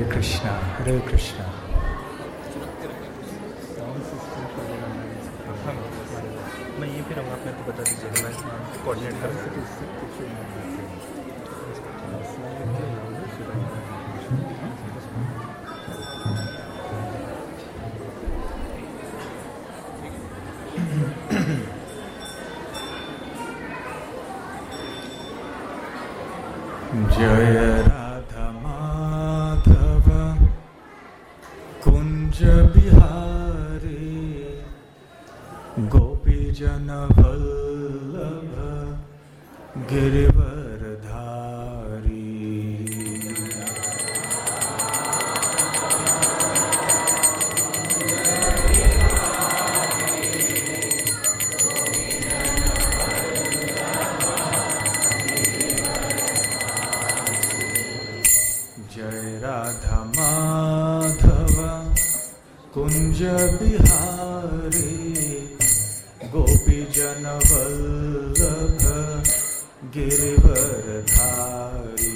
कृष्णा हरे कृष्णा। मैं ये फिर आप मेरे को बता दीजिएगा, मैं कोऑर्डिनेट कर जय राधा माधव कुंज बिहारी गोपी जन वल्लभ गिरिवर धारी। जय राधा माधव कुंज बिहारी गोपी जन वल्लभ गिरिवर धारी।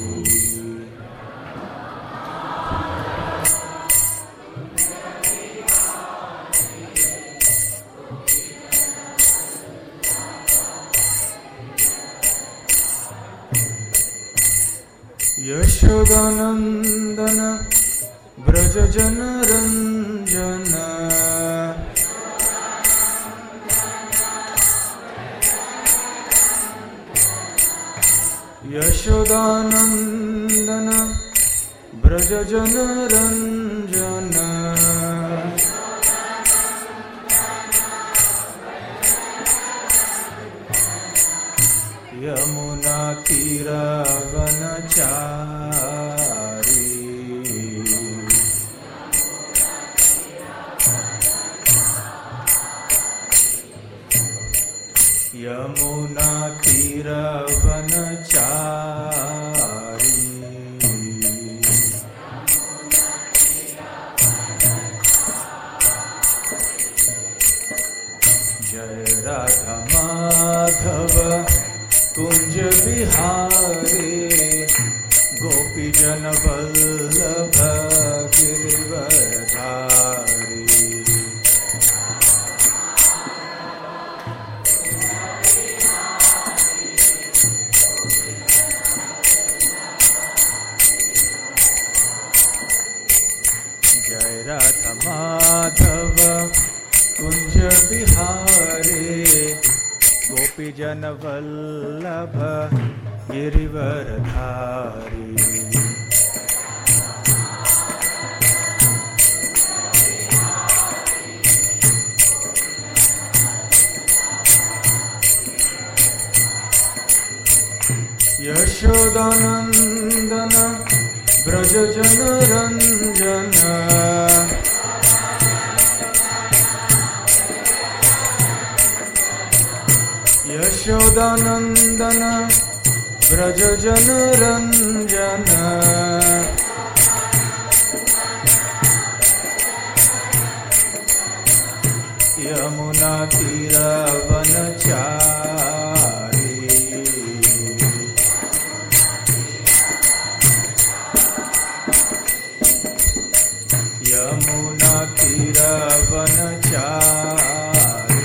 यशोदानंदन ब्रज जन रंजन यशोदानंदन ब्रज जन रंजन। यमुना तीरा वनचारी यमुना तीरा वनचारी। जय राधा माधव कुंज बिहारी गोपी जन वल्लभ गिरिवर धारी। जय राधा माधव कुंज बिहारी गोपी जन वल्लभ गिरिवर धारी। यशोदानंदन ब्रज जन रंजन यशोदानंदन ब्रज जन रंजन। यमुना तीरा वनचारी यमुना तीरा वनचारी।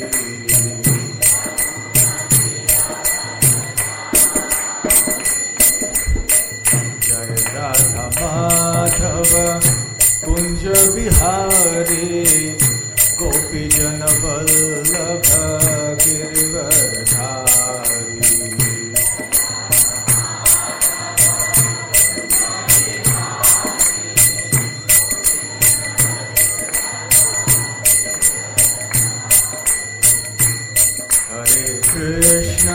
जय राधा माधव कुंज बिहारी गोपी जन वल्लभ गिरिवर धारी। हरे Krishna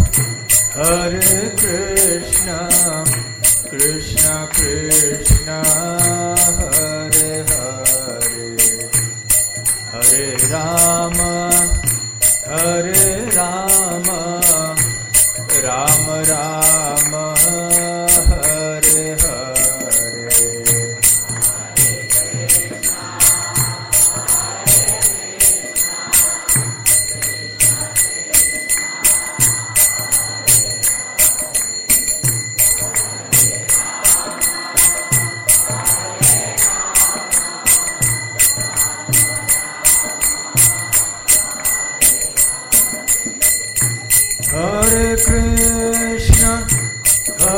Krishna Krishna Hare Hare Hare Ram Ram Ram Hare Hare.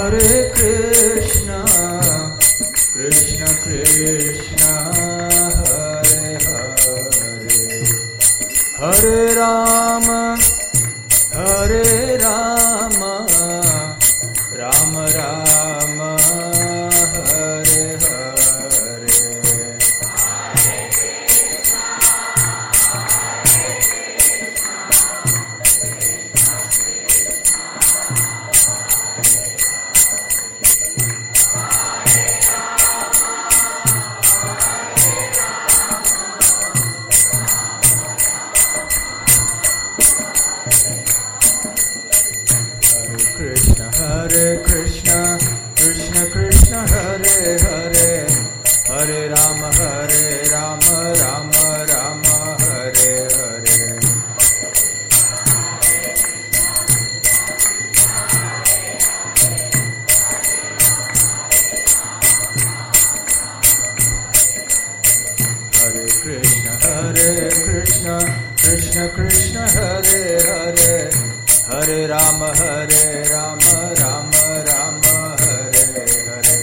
Hare Krishna, Krishna Krishna, Hare Hare, Hare Rama, Hare Rama, Rama Rama, Hare Hare. Hare Krishna, Krishna Krishna, Hare Hare, Hare Rama, Rama Rama, Hare Hare. Hare Krishna, Krishna Krishna, Hare Hare, Hare Rama, Rama Rama, Hare Hare.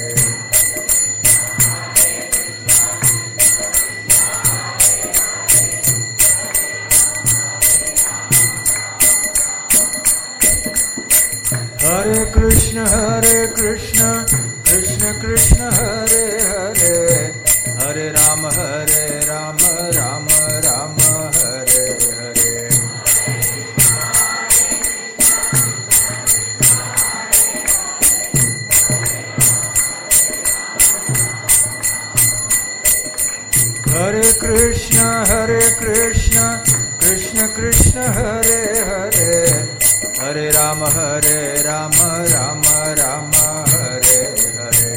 Hare Krishna, Krishna Krishna, Hare Hare, Hare Rama, Rama Rama, Hare Hare. Hare Krishna, Krishna Krishna, Hare Hare, Hare Rama, Rama Rama, Hare Hare.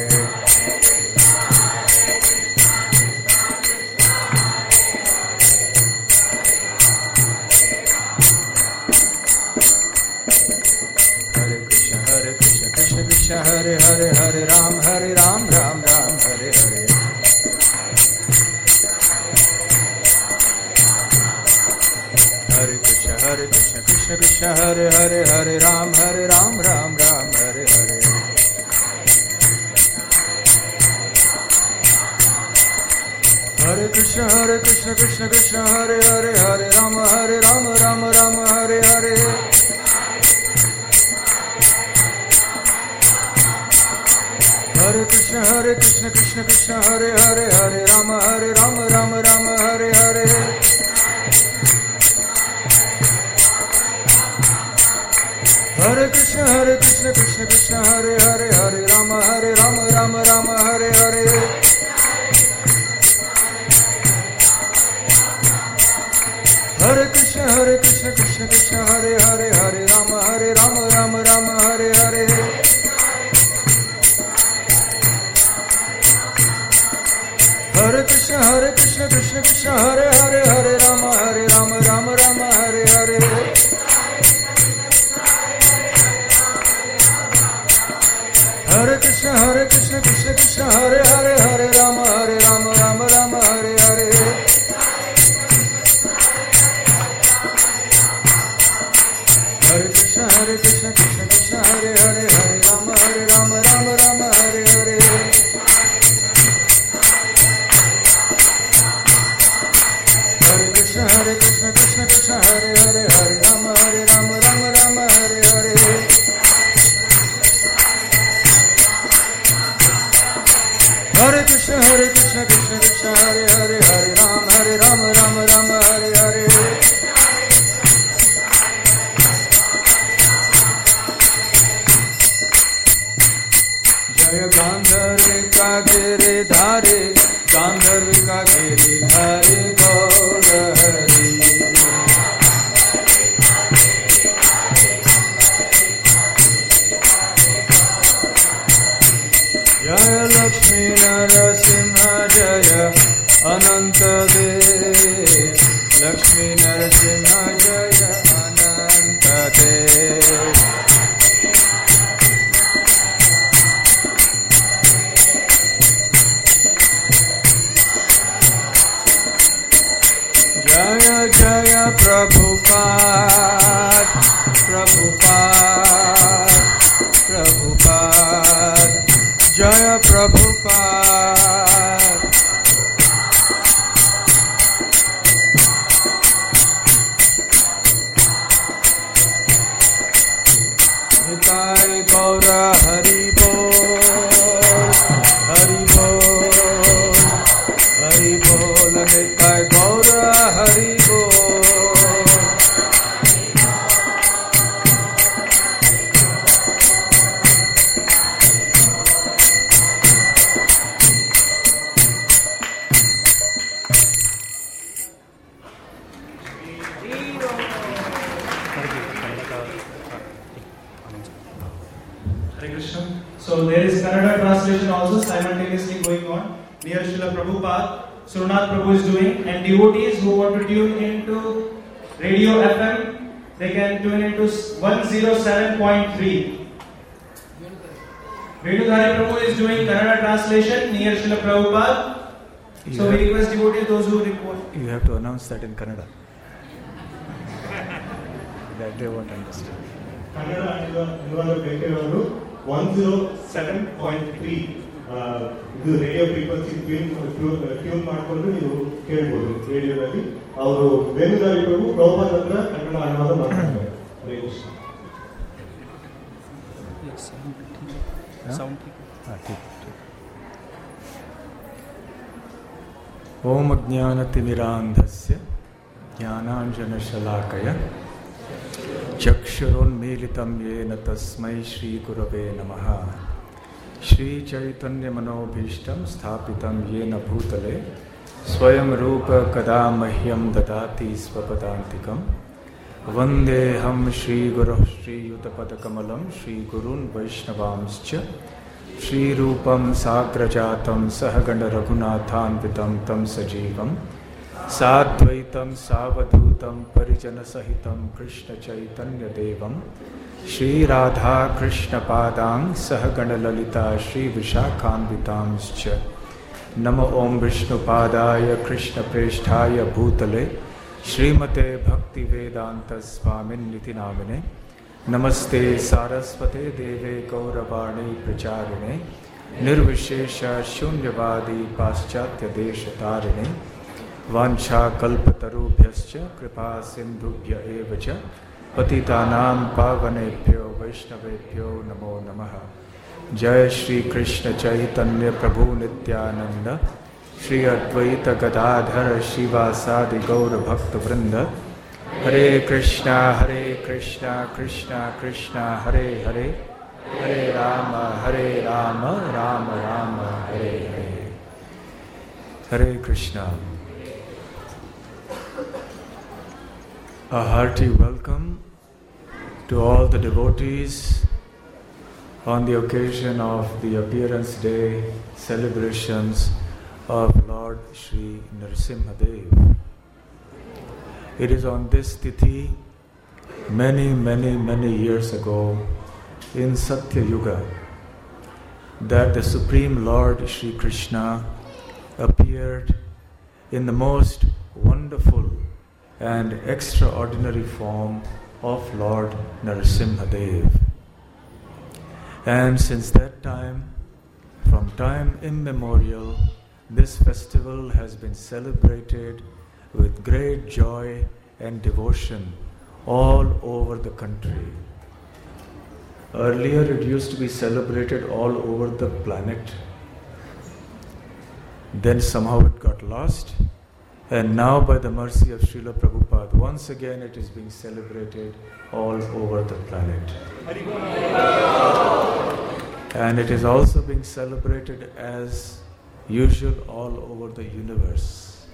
Hare Krishna, Krishna Krishna, Hare Hare, Hare Ram, Ram Ram, Hare Hare. Hare Krishna, Krishna Krishna, Hare Hare, Hare Ram, Ram Ram, Hare Hare. Hare Krishna, Krishna Krishna, Hare Hare, Hare Ram, Ram Hare Hare. Hare Krishna, Krishna Hare Hare, Hare Ram, Ram Hare Hare. Hare Krishna, Krishna Hare Hare, Hare Ram, Ram Hare Hare. Hare Krishna, Krishna Hare Hare, Hare Ram, Ram Hare Hare. Hare Krishna, Krishna Hare Hare, Hare Ram, Ram Hare Hare. Hare Krishna, Krishna Hare Hare, Hare Ram, Ram Hare Hare. Hare Krishna, Krishna Hare Hare, Hare Ram, Ram Hare Hare. Hare Krishna, Krishna Hare Hare, Hare Ram, Ram Hare Hare. Hare Krishna, Krishna Hare Hare, Hare Ram, Ram Hare Hare. Jaya Gandharvika Giridhari, Gandharvika Giridhari Gaura Hari. Jaya Lakshmi Narasimha, Jaya Ananta Dev. Lakshmi Narasimha, Jaya Ananta Dev. Jaya Jaya Prabhupada, Prabhupada, Prabhupada. Jaya Prabhupada. Nitai Gaura Hari Bol, Hari Bol, Hari Bol, Nitai Gaura Hari Bol. So there is Kannada translation also simultaneously going on. Near Srila Prabhupada, Surnath Prabhu is doing, and devotees who want to tune into Radio FM, they can tune into 107.3. Vedudhari Prabhu is doing Kannada translation near Srila Prabhupada. So we request devotees, those who report. You have to announce that in Kannada. That they won't understand. Kannada ಅನುವಾದ ಬೇಕಿರೋರು 107.3 ಇದು radio frequency tune ಮಾಡಿಕೊಂಡು ನೀವು ಕೇಳ್ಬೋದು ರೇಡಿಯೋದಲ್ಲಿ. ಅವರು ವೇಣುಧಾರಿ ಪ್ರಭು ಪ್ರಭುಪಾದ ಹತ್ರ ಕನ್ನಡ ಅನುವಾದ ಮಾಡ್ತಾರೆ. ಹರೇ ಕೃಷ್ಣ. ಓಂ ಅಜ್ಞಾನತಿಮಿರಾಂಧಸ್ಯ ಜ್ಞಾನಾಂಜನಶಲಾಕಯ ಚಕ್ಷುರುನ್ಮೀಲಿತಂ ಯೇನ ತಸ್ಮೈ ಶ್ರೀಗುರವೇ ನಮಃ. ಶ್ರೀಚೈತನ್ಯಮನೋಭೀಷ್ಟಂ ಸ್ಥಾಪಿತಂ ಯೇನ ಭೂತಲೆ ಸ್ವಯಂ ರೂಪ ಕದಾ ಮಹ್ಯಂ ದದಾತಿ ಸ್ವಪದಾಂತಿಕಂ. ವಂದೇಹಂ ಶ್ರೀಗುರುಃ ಶ್ರೀಯುತಪದಕಮಲಂ ಶ್ರೀಗುರುನ್ ವೈಷ್ಣವಾಂಶ್ಚ ಶ್ರೀರೂಪಂ ಸಾಗ್ರಜಾತಂ ಸಹಗಣ ರಘುನಾಥಾನ್ವಿತಂ ತಂ ಸಜೀವಂ ಸಾದ್ವೈತಂ ಸಾವಧೂತಂ ಪರಿಜನ ಸಹಿತಂ ಕೃಷ್ಣ ಚೈತನ್ಯ ದೇವಂ ಶ್ರೀರಾಧಾ ಕೃಷ್ಣ ಪಾದಾಂ ಸಹಗಣ ಲಲಿತಾ ಶ್ರೀ ವಿಶಾಖಾನ್ವಿತಾಂಶ್ಚ. ನಮೋ ಓಂ ವಿಷ್ಣುಪಾದಾಯ ಕೃಷ್ಣ ಪ್ರೇಷ್ಠಾಯ ಭೂತಲೆ ಶ್ರೀಮತೆ ಭಕ್ತಿ ವೇದಾಂತ ಸ್ವಾಮಿನ್ನಿತಿ ನಾಮಿನೆ. ನಮಸ್ತೆ ಸಾರಸ್ವತೆ ದೇವೆ ಗೌರವಾಣಿ ಪ್ರಚಾರಿಣೆ ನಿರ್ವಿಶೇಷ ಶೂನ್ಯವಾದಿ ಪಾಶ್ಚಾತ್ಯ ದೇಶ ತಾರಿಣೆ. ವಾಂಛಾ ಕಲ್ಪತರುಭ್ಯಶ್ಚ ಕೃಪಾ ಸಿಂಧುಭ್ಯ ಏವ ಚ ಪತಿತಾನಾಂ ಪಾವನೇಭ್ಯೋ ವೈಷ್ಣವೇಭ್ಯೋ ನಮೋ ನಮಃ. ಜಯ ಶ್ರೀ ಕೃಷ್ಣ ಚೈತನ್ಯ ಪ್ರಭು ನಿತ್ಯಾನಂದ ಶ್ರೀ ಅದ್ವೈತ ಗದಾಧರ ಶ್ರೀವಾಸಾದಿ ಗೌರ ಭಕ್ತ ವೃಂದ. ಹರೇ ಕೃಷ್ಣ ಕೃಷ್ಣ ಕೃಷ್ಣ ಹರೇ ಹರೇ, ಹರೇ ರಾಮ ರಾಮ ರಾಮ ಹರೇ ಹರೇ. Hare Krishna. A hearty welcome to all the devotees on the occasion of the Appearance Day celebrations of Lord Sri Narasimhadev. It is on this tithi many years ago in Satya Yuga that the Supreme Lord Sri Krishna appeared in the most wonderful and extraordinary form of Lord Narasimhadev. And since that time, from time immemorial, this festival has been celebrated with great joy and devotion all over the country. Earlier it used to be celebrated all over the planet. Then somehow it got lost. And now by the mercy of Srila Prabhupada, once again it is being celebrated all over the planet. And it is also being celebrated as usual all over the universe.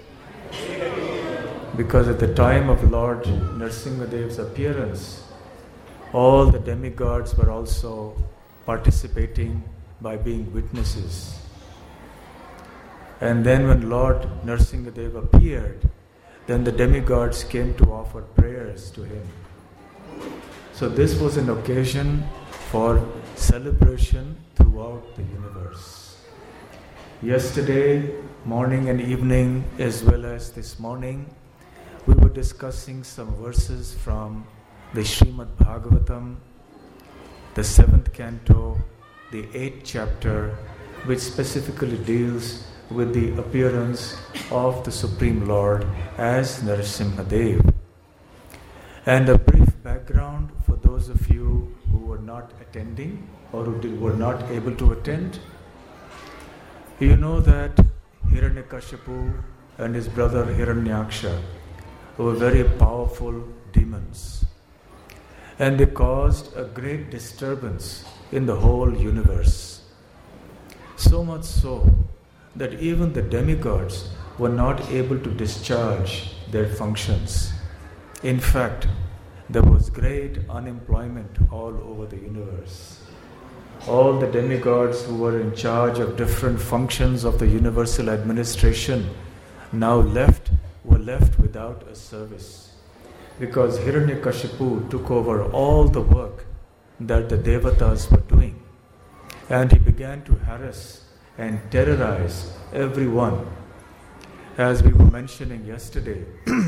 Because at the time of Lord Narasimhadev's appearance, all the demigods were also participating by being witnesses. And then when Lord Narasimhadev appeared, then the demigods came to offer prayers to him. So this was an occasion for celebration throughout the universe. Yesterday, morning and evening, as well as this morning, we were discussing some verses from the Srimad Bhagavatam, the 7th canto, the 8th chapter, which specifically deals with the appearance of the Supreme Lord as Narasimhadev. And a brief background for those of you who were not attending or who were not able to attend. You know that Hiranyakashipu and his brother Hiranyaksha were very powerful demons. And they caused a great disturbance in the whole universe. So much so that even the demigods were not able to discharge their functions. In fact, there was great unemployment all over the universe. All the demigods who were in charge of different functions of the universal administration were left without a service, because Hiranyakashipu took over all the work that the devatas were doing, and he began to harass and terrorize everyone. As we were mentioning yesterday,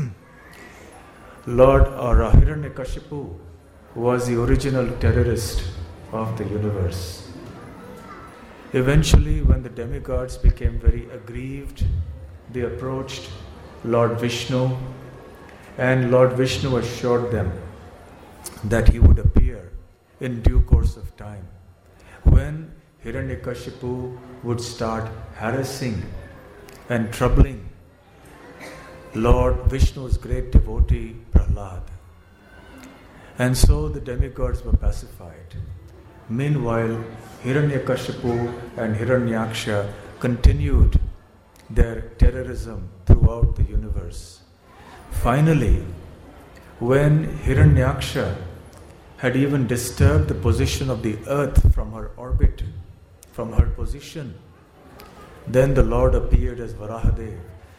Lord Hiranyakashipu was the original terrorist of the universe. Eventually, when the demigods became very aggrieved, they approached Lord Vishnu, and Lord Vishnu assured them that he would appear in due course of time, when Hiranyakashipu would start harassing and troubling Lord Vishnu's great devotee Prahlad. And so the demigods were pacified. Meanwhile, Hiranyakashipu and Hiranyaksha continued their terrorism throughout the universe. Finally, when Hiranyaksha had even disturbed the position of the earth from her orbit, from her position, then the Lord appeared as Varahadev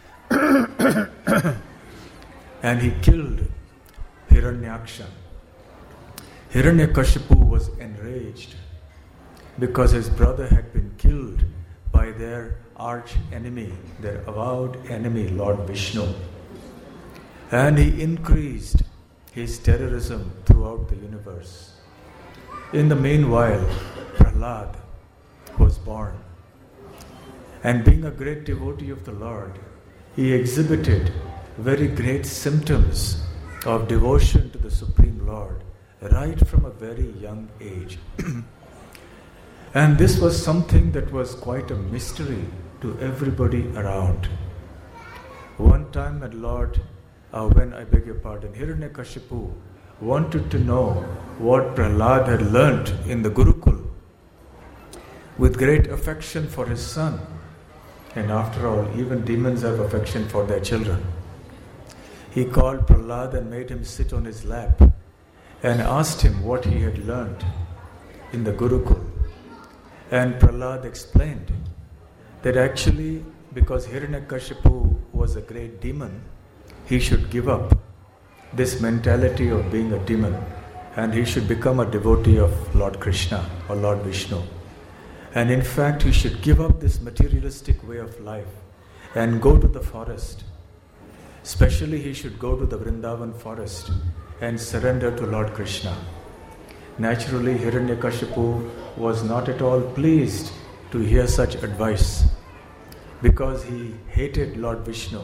and he killed Hiranyaksha. Hiranyakashipu was enraged because his brother had been killed by their arch enemy, their avowed enemy, Lord Vishnu. And he increased his terrorism throughout the universe. In the meanwhile, Prahlad was born. And being a great devotee of the Lord, he exhibited very great symptoms of devotion to the Supreme Lord right from a very young age. And this was something that was quite a mystery to everybody around. One time Hiranyakashipu wanted to know what Prahlad had learnt in the Gurukul, with great affection for his son. And after all, even demons have affection for their children. He called Prahlad and made him sit on his lap and asked him what he had learnt in the Gurukul. And Prahlad explained that actually, because Hiranyakashipu was a great demon, he should give up this mentality of being a demon and he should become a devotee of Lord Krishna or Lord Vishnu. And in fact, he should give up this materialistic way of life and go to the forest. Especially, he should go to the Vrindavan forest and surrender to Lord Krishna. Naturally, Hiranyakashipu was not at all pleased to hear such advice because he hated Lord Vishnu.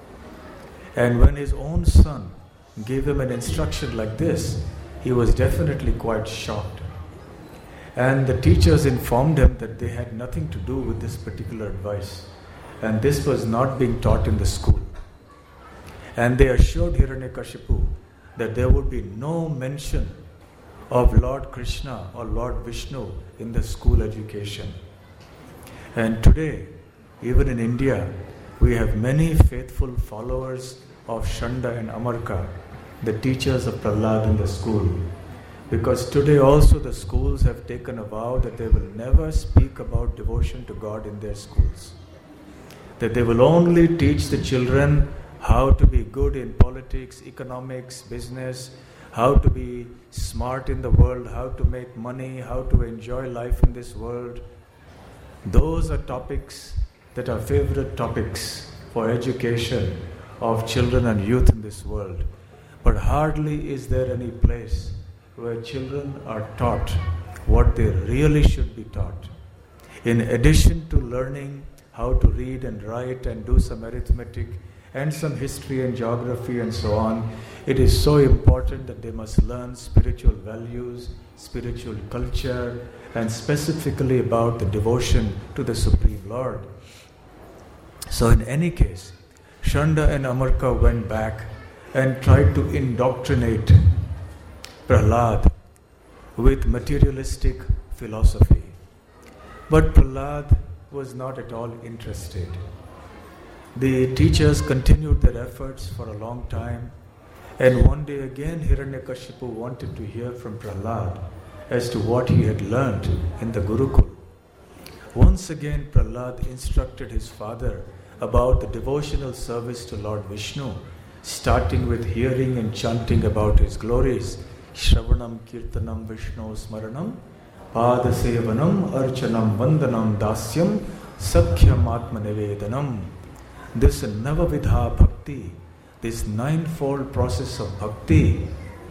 And when his own son gave him an instruction like this, he was definitely quite shocked. And the teachers informed him that they had nothing to do with this particular advice, and this was not being taught in the school. And they assured Hiranyakashipu that there would be no mention of Lord Krishna or Lord Vishnu in the school education. And today, even in India, we have many faithful followers of Shanda and Amarka, the teachers of Prahlad in the school. Because today also the schools have taken a vow that they will never speak about devotion to God in their schools. That they will only teach the children how to be good in politics, economics, business, how to be smart in the world, how to make money, how to enjoy life in this world. Those are topics that are favorite topics for education of children and youth in this world. But hardly is there any place where children are taught what they really should be taught. In addition to learning how to read and write and do some arithmetic and some history and geography and so on, it is so important that they must learn spiritual values, spiritual culture, and specifically about the devotion to the Supreme Lord. So in any case, Shanda and Amarka went back and tried to indoctrinate Prahlad with materialistic philosophy. But Prahlad was not at all interested. The teachers continued their efforts for a long time, and one day again Hiranyakashipu wanted to hear from Prahlad as to what he had learnt in the Gurukul. Once again Prahlad instructed his father about the devotional service to Lord Vishnu, starting with hearing and chanting about his glories. Shravanam Kirtanam Vishnu Smaranam Pada Sevanam Archanam Vandanam Dasyam Sakhyam Atma Nivedanam. This Navavidha Bhakti, this ninefold process of bhakti,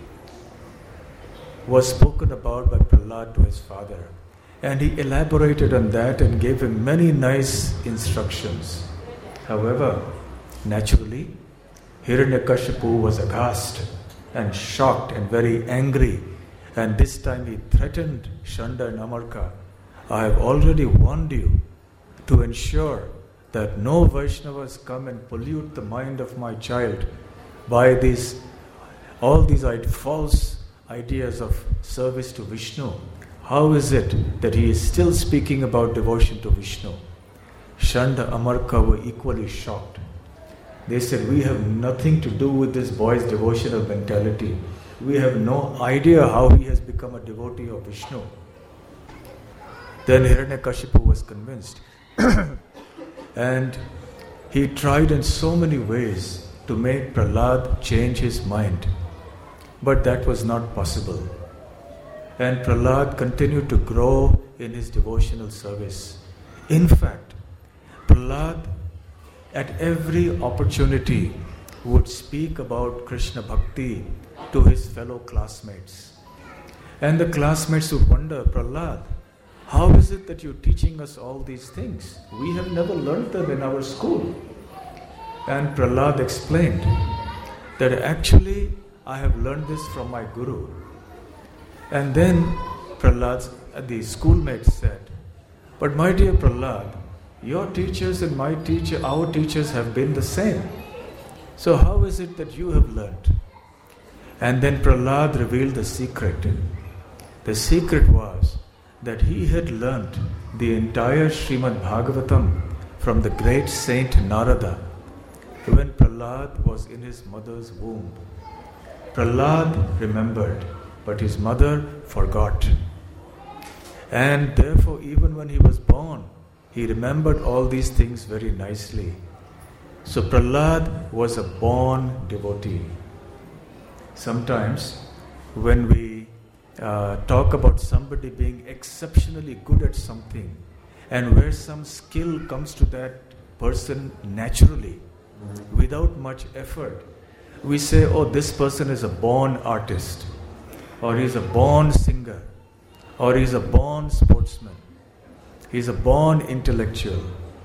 was spoken about by Prahlad to his father. And he elaborated on that and gave him many nice instructions. However, naturally, Hiranyakashipu was aghast and shocked and very angry, and this time he threatened Shanda and Amarka, I have already warned you to ensure that no Vaishnavas come and pollute the mind of my child by all these false ideas of service to Vishnu. How is it that he is still speaking about devotion to Vishnu? Shanda, Amarka were equally shocked. They said, we have nothing to do with this boy's devotional mentality. We have no idea how he has become a devotee of Vishnu. Then Hiranyakashipu was convinced. And he tried in so many ways to make Prahlad change his mind. But that was not possible. And Prahlad continued to grow in his devotional service. In fact, Prahlad at every opportunity would speak about Krishna Bhakti to his fellow classmates. And the classmates would wonder, Prahlad, how is it that you're teaching us all these things? We have never learned them in our school. And Prahlad explained that actually I have learned this from my guru. And then the schoolmates said, but my dear Prahlad, your teachers and our teachers have been the same. So how is it that you have learnt? And then Prahlad revealed the secret. The secret was that he had learnt the entire Srimad Bhagavatam from the great saint Narada when Prahlad was in his mother's womb. Prahlad remembered, but his mother forgot. And therefore, even when he was born, he remembered all these things very nicely. So Prahlad was a born devotee. Sometimes when we talk about somebody being exceptionally good at something, and where some skill comes to that person naturally, without much effort, we say, oh, this person is a born artist, or he's a born singer, or he's a born sportsman, he's a born intellectual.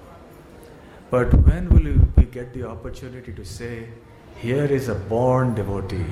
But when will we get the opportunity to say, here is a born devotee?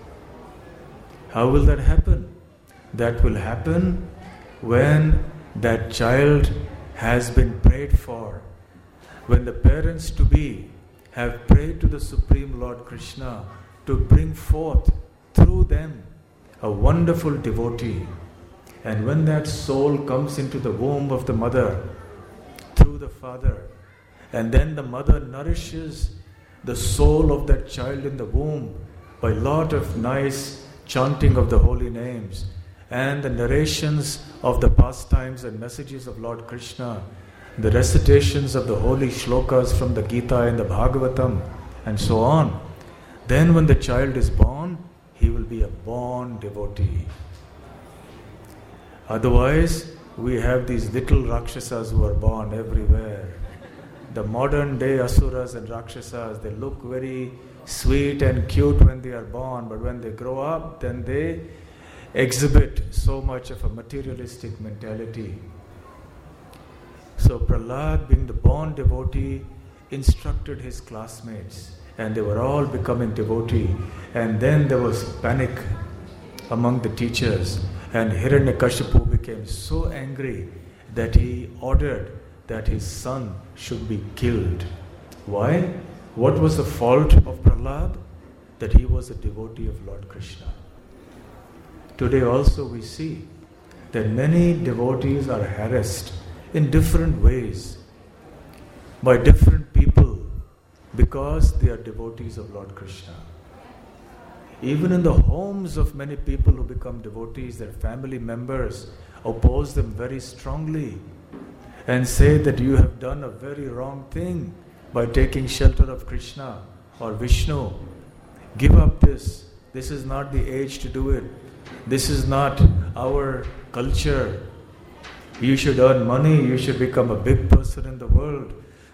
How will that happen? That will happen when that child has been prayed for, when the parents to be have prayed to the Supreme Lord Krishna to bring forth through them a wonderful devotee. And when that soul comes into the womb of the mother through the father, and then the mother nourishes the soul of that child in the womb by a lot of nice chanting of the holy names and the narrations of the pastimes and messages of Lord Krishna, the recitations of the holy shlokas from the Gita and the Bhagavatam, and so on. Then when the child is born, he will be a born devotee. Otherwise, we have these little Rakshasas who are born everywhere. The modern day Asuras and Rakshasas, they look very sweet and cute when they are born, but when they grow up, then they exhibit so much of a materialistic mentality. So Prahlad, being the born devotee, instructed his classmates, and they were all becoming devotee. And then there was panic among the teachers, and Hiranyakashipu became so angry that he ordered that his son should be killed. Why? What was the fault of Prahlad? That he was a devotee of Lord Krishna. Today also we see that many devotees are harassed in different ways by different people because they are devotees of Lord Krishna. Even in the homes of many people who become devotees, their family members oppose them very strongly and say that you have done a very wrong thing by taking shelter of Krishna or Vishnu. Give up this. This is not the age to do it. This is not our culture. You should earn money. You should become a big person in the world.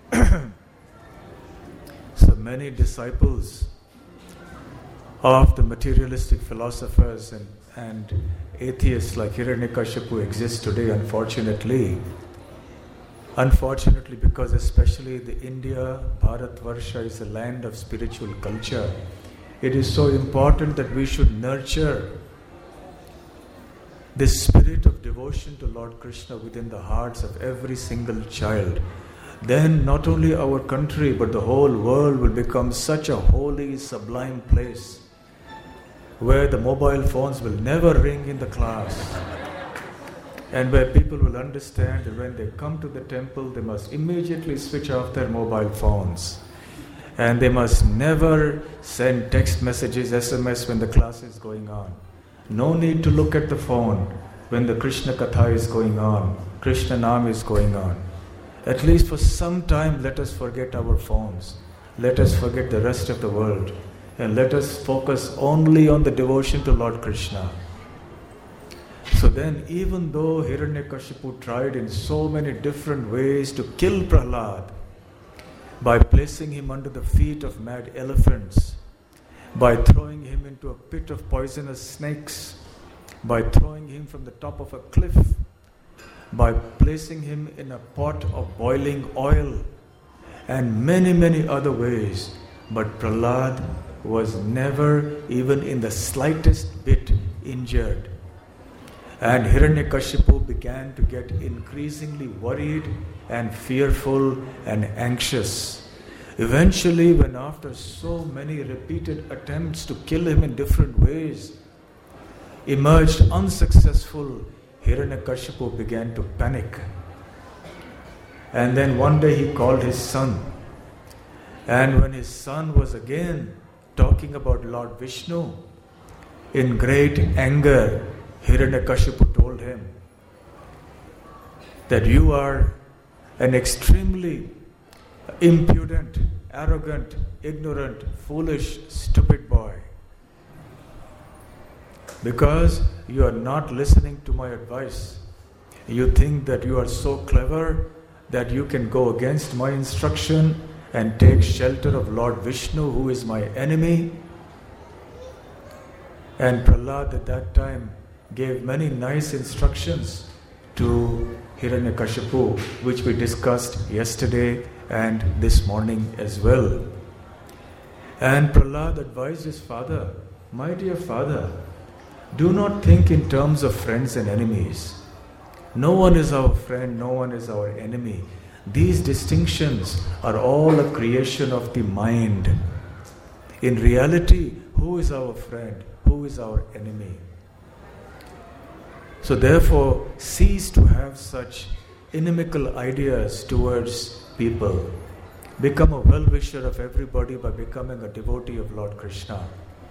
So many disciples of the materialistic philosophers and atheists like Hiranyakashipu exist today, unfortunately. Unfortunately, because especially the India, Bharatvarsha is a land of spiritual culture. It is so important that we should nurture this spirit of devotion to Lord Krishna within the hearts of every single child. Then not only our country but the whole world will become such a holy, sublime place where the mobile phones will never ring in the class, and where people will understand that when they come to the temple they must immediately switch off their mobile phones, and they must never send text messages, SMS when the class is going on. No need to look at the phone when the Krishna Katha is going on, Krishna Nam is going on. At least for some time let us forget our phones. Let us forget the rest of the world. And let us focus only on the devotion to Lord Krishna. So then, even though Hiranyakashipu tried in so many different ways to kill Prahlad, by placing him under the feet of mad elephants, by throwing him into a pit of poisonous snakes, by throwing him from the top of a cliff, by placing him in a pot of boiling oil, and many, many other ways, but Prahlad was never even in the slightest bit injured. And Hiranyakashipu began to get increasingly worried and fearful and anxious. Eventually, when after so many repeated attempts to kill him in different ways emerged unsuccessful, Hiranyakashipu began to panic. And then one day he called his son. And when his son was again talking about Lord Vishnu, in great anger, Hiranyakashipu told him that you are an extremely impudent, arrogant, ignorant, foolish, stupid boy, because you are not listening to my advice. You think that you are so clever that you can go against my instruction and take shelter of Lord Vishnu, who is my enemy. And Prahlad at that time gave many nice instructions to Hiranyakashipu, which we discussed yesterday and this morning as well. And Prahlad advised his father, my dear father, do not think in terms of friends and enemies. No one is our friend, no one is our enemy. These distinctions are all a creation of the mind. In reality, who is our friend? Who is our enemy? So therefore, cease to have such inimical ideas towards people. Become a well-wisher of everybody by becoming a devotee of Lord Krishna.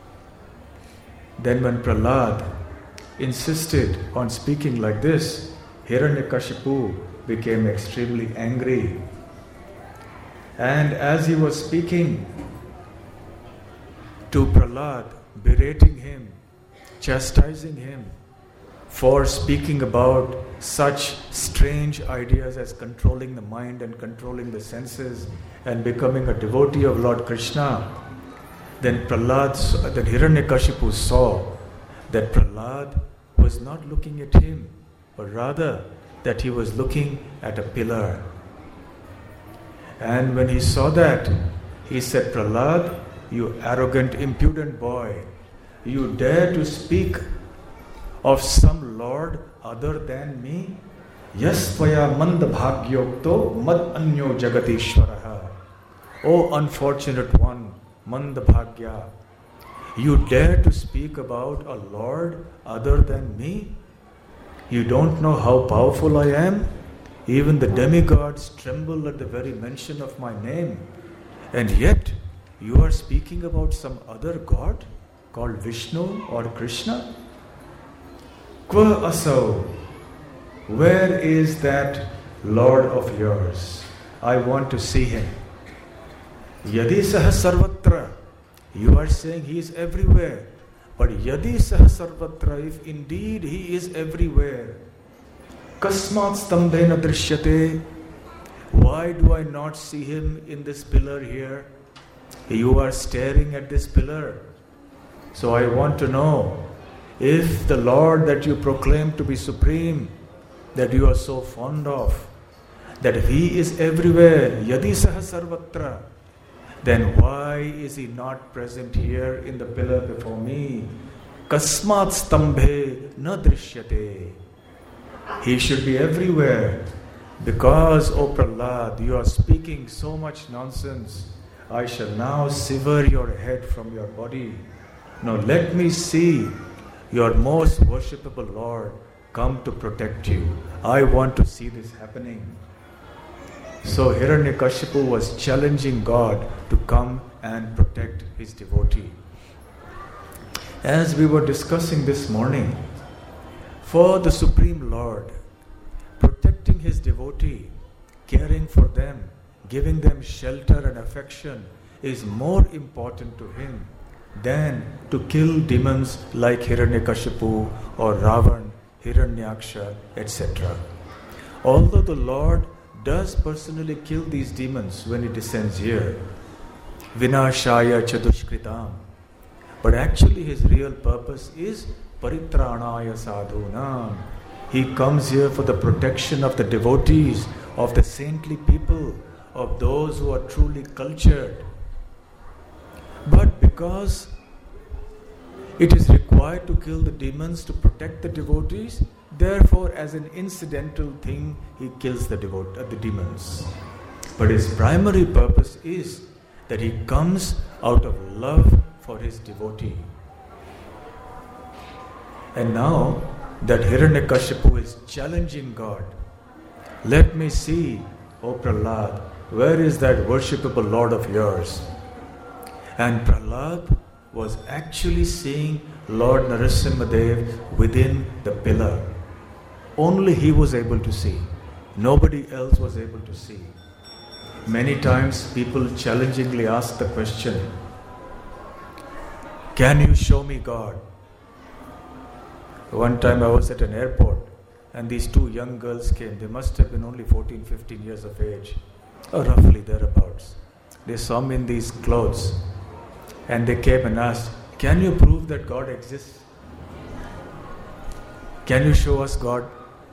Then when Prahlad insisted on speaking like this, Hiranyakashipu became extremely angry. And as he was speaking to Prahlad, berating him, chastising him for speaking about such strange ideas as controlling the mind and controlling the senses and becoming a devotee of Lord Krishna, then Hiranyakashipu saw that Prahlad was not looking at him, but rather that he was looking at a pillar. And when he saw that, he said, Prahlad, you arrogant, impudent boy, you dare to speak of some Lord other than me? Yas tvaya mand bhagyokto mad anyo jagatishvaraha. O unfortunate one, mand bhagya, you dare to speak about a Lord other than me? You don't know how powerful I am? Even the demigods tremble at the very mention of my name. And yet, you are speaking about some other God called Vishnu or Krishna? Kva asau? Where is that Lord of yours? I want to see him. Yadi saha sarvatra. You are saying he is everywhere. But yadi saha sarvatra, if indeed he is everywhere, kasmat stambhena drishyate, why do I not see him in this pillar here? You are staring at this pillar. So I want to know, if the Lord that you proclaim to be supreme, that you are so fond of, that if he is everywhere, yadi saha sarvatra, then why is he not present here in the pillar before me? Kasmat stambhe na drishyate. He should be everywhere. Because, O Prahlad, you are speaking so much nonsense. I shall now sever your head from your body. Now let me see your most worshipable Lord come to protect you. I want to see this happening. So Hiranyakashipu was challenging God to come and protect his devotee. As we were discussing this morning, for the Supreme Lord, protecting his devotee, caring for them, giving them shelter and affection is more important to him than to kill demons like Hiranyakashipu or Ravan, Hiranyaksha, etc. Although the Lord does personally kill these demons when he descends here, Vinashaya Chadushkritam, but actually his real purpose is Paritranaya Sadhunam. He comes here for the protection of the devotees, of the saintly people, of those who are truly cultured. But because it is required to kill the demons to protect the devotees, therefore as an incidental thing he kills the demons. But his primary purpose is that he comes out of love for his devotee. And now that Hiranyakashipu is challenging God, let me see, O Prahlad, where is that worshipable Lord of yours? And Prahlad was actually seeing Lord Narasimhadev within the pillar. Only he was able to see. Nobody else was able to see. Many times people challengingly ask the question, can you show me God? One time I was at an airport and these two young girls came. They must have been only 14, 15 years of age, or roughly thereabouts. They saw me in these clothes and they came and asked, can you prove that God exists? Can you show us God?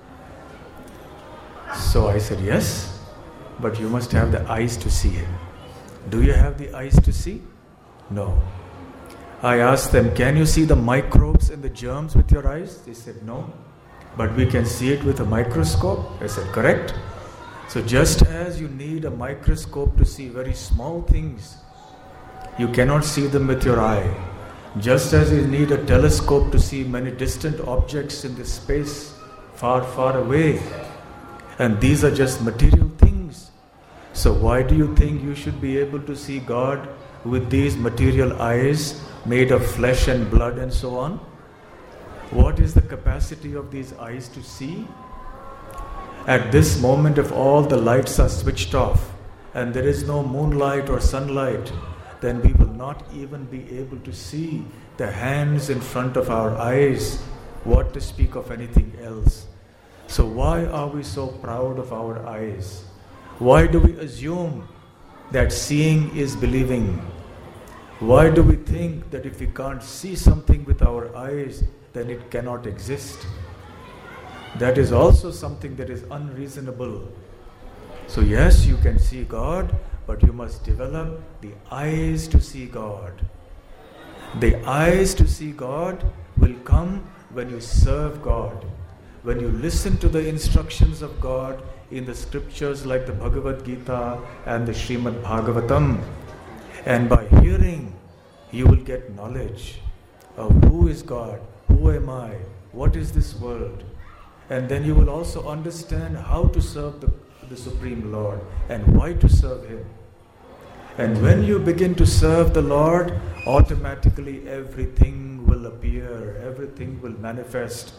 So I said, yes, but you must have the eyes to see Him. Do you have the eyes to see? No. I asked them, can you see the microbes and the germs with your eyes? They said, no. But we can see it with a microscope? I said, correct. So just as you need a microscope to see very small things, you cannot see them with your eye. Just as you need a telescope to see many distant objects in this space, far, far away. And these are just material things. So why do you think you should be able to see God with these material eyes made of flesh and blood and so on? What is the capacity of these eyes to see? At this moment, if all the lights are switched off and there is no moonlight or sunlight, then we will not even be able to see the hands in front of our eyes, what to speak of anything else. So why are we so proud of our eyes? Why do we assume that seeing is believing? Why do we think that if we can't see something with our eyes, then it cannot exist. That is also something that is unreasonable. So yes, you can see God, but you must develop the eyes to see God. The eyes to see God will come when you serve God, when you listen to the instructions of God in the scriptures like the Bhagavad Gita and the Srimad Bhagavatam. And by hearing, you will get knowledge of who is God, who am I, what is this world. And then you will also understand how to serve the Supreme Lord and why to serve Him. And when you begin to serve the Lord, automatically everything will appear, everything will manifest.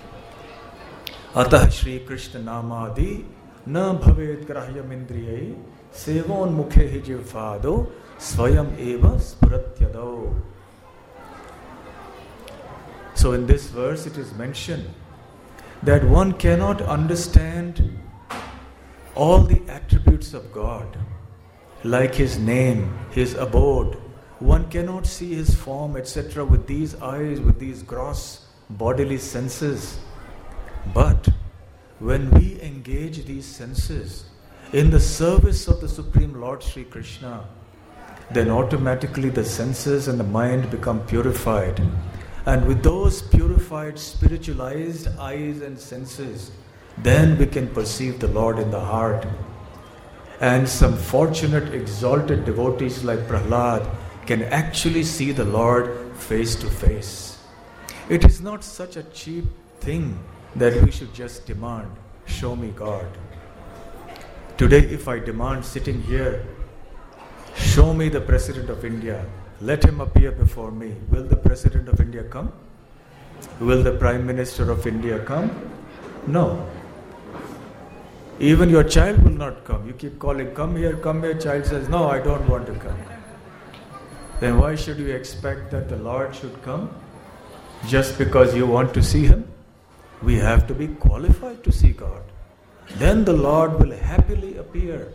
Atah Shri Krishna Namadi na bhavet grahyam indriyai sevon mukhe jivvado swayam eva spuratyado. So in this verse it is mentioned that one cannot understand all the attributes of God, like His name, His abode. One cannot see His form, etc. with these eyes, with these gross bodily senses. But when we engage these senses in the service of the Supreme Lord Sri Krishna, then automatically the senses and the mind become purified. And with those purified, spiritualized eyes and senses, then we can perceive the Lord in the heart. And some fortunate, exalted devotees like Prahlad can actually see the Lord face to face. It is not such a cheap thing that we should just demand, show me God. Today, if I demand sitting here, show me the President of India, let him appear before me, will the President of India come? Will the Prime Minister of India come? No. Even your child will not come. You keep calling, come here, child says, no, I don't want to come. Then why should you expect that the Lord should come? Just because you want to see Him? We have to be qualified to see God. Then the Lord will happily appear.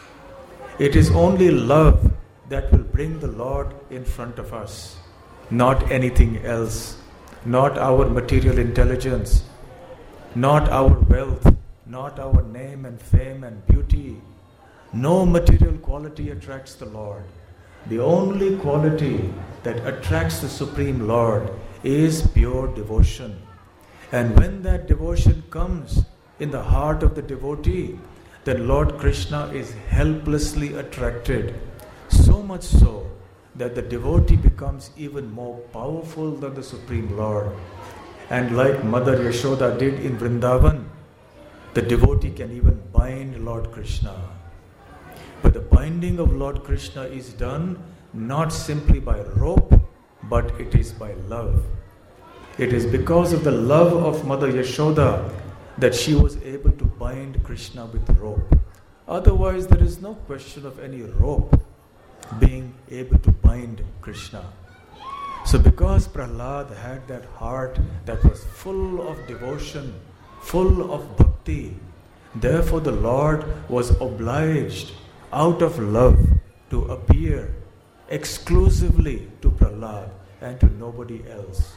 It is only love that will bring the Lord in front of us, not anything else, not our material intelligence, not our wealth, not our name and fame and beauty. No material quality attracts the Lord. The only quality that attracts the Supreme Lord is pure devotion. And when that devotion comes in the heart of the devotee, then Lord Krishna is helplessly attracted. So much so that the devotee becomes even more powerful than the Supreme Lord. And like Mother Yashoda did in Vrindavan, the devotee can even bind Lord Krishna. But the binding of Lord Krishna is done not simply by rope, but it is by love. It is because of the love of Mother Yashoda that she was able to bind Krishna with rope. Otherwise, there is no question of any rope being able to bind Krishna. So because Prahlad had that heart that was full of devotion, full of bhakti, therefore the Lord was obliged out of love to appear exclusively to Prahlad and to nobody else.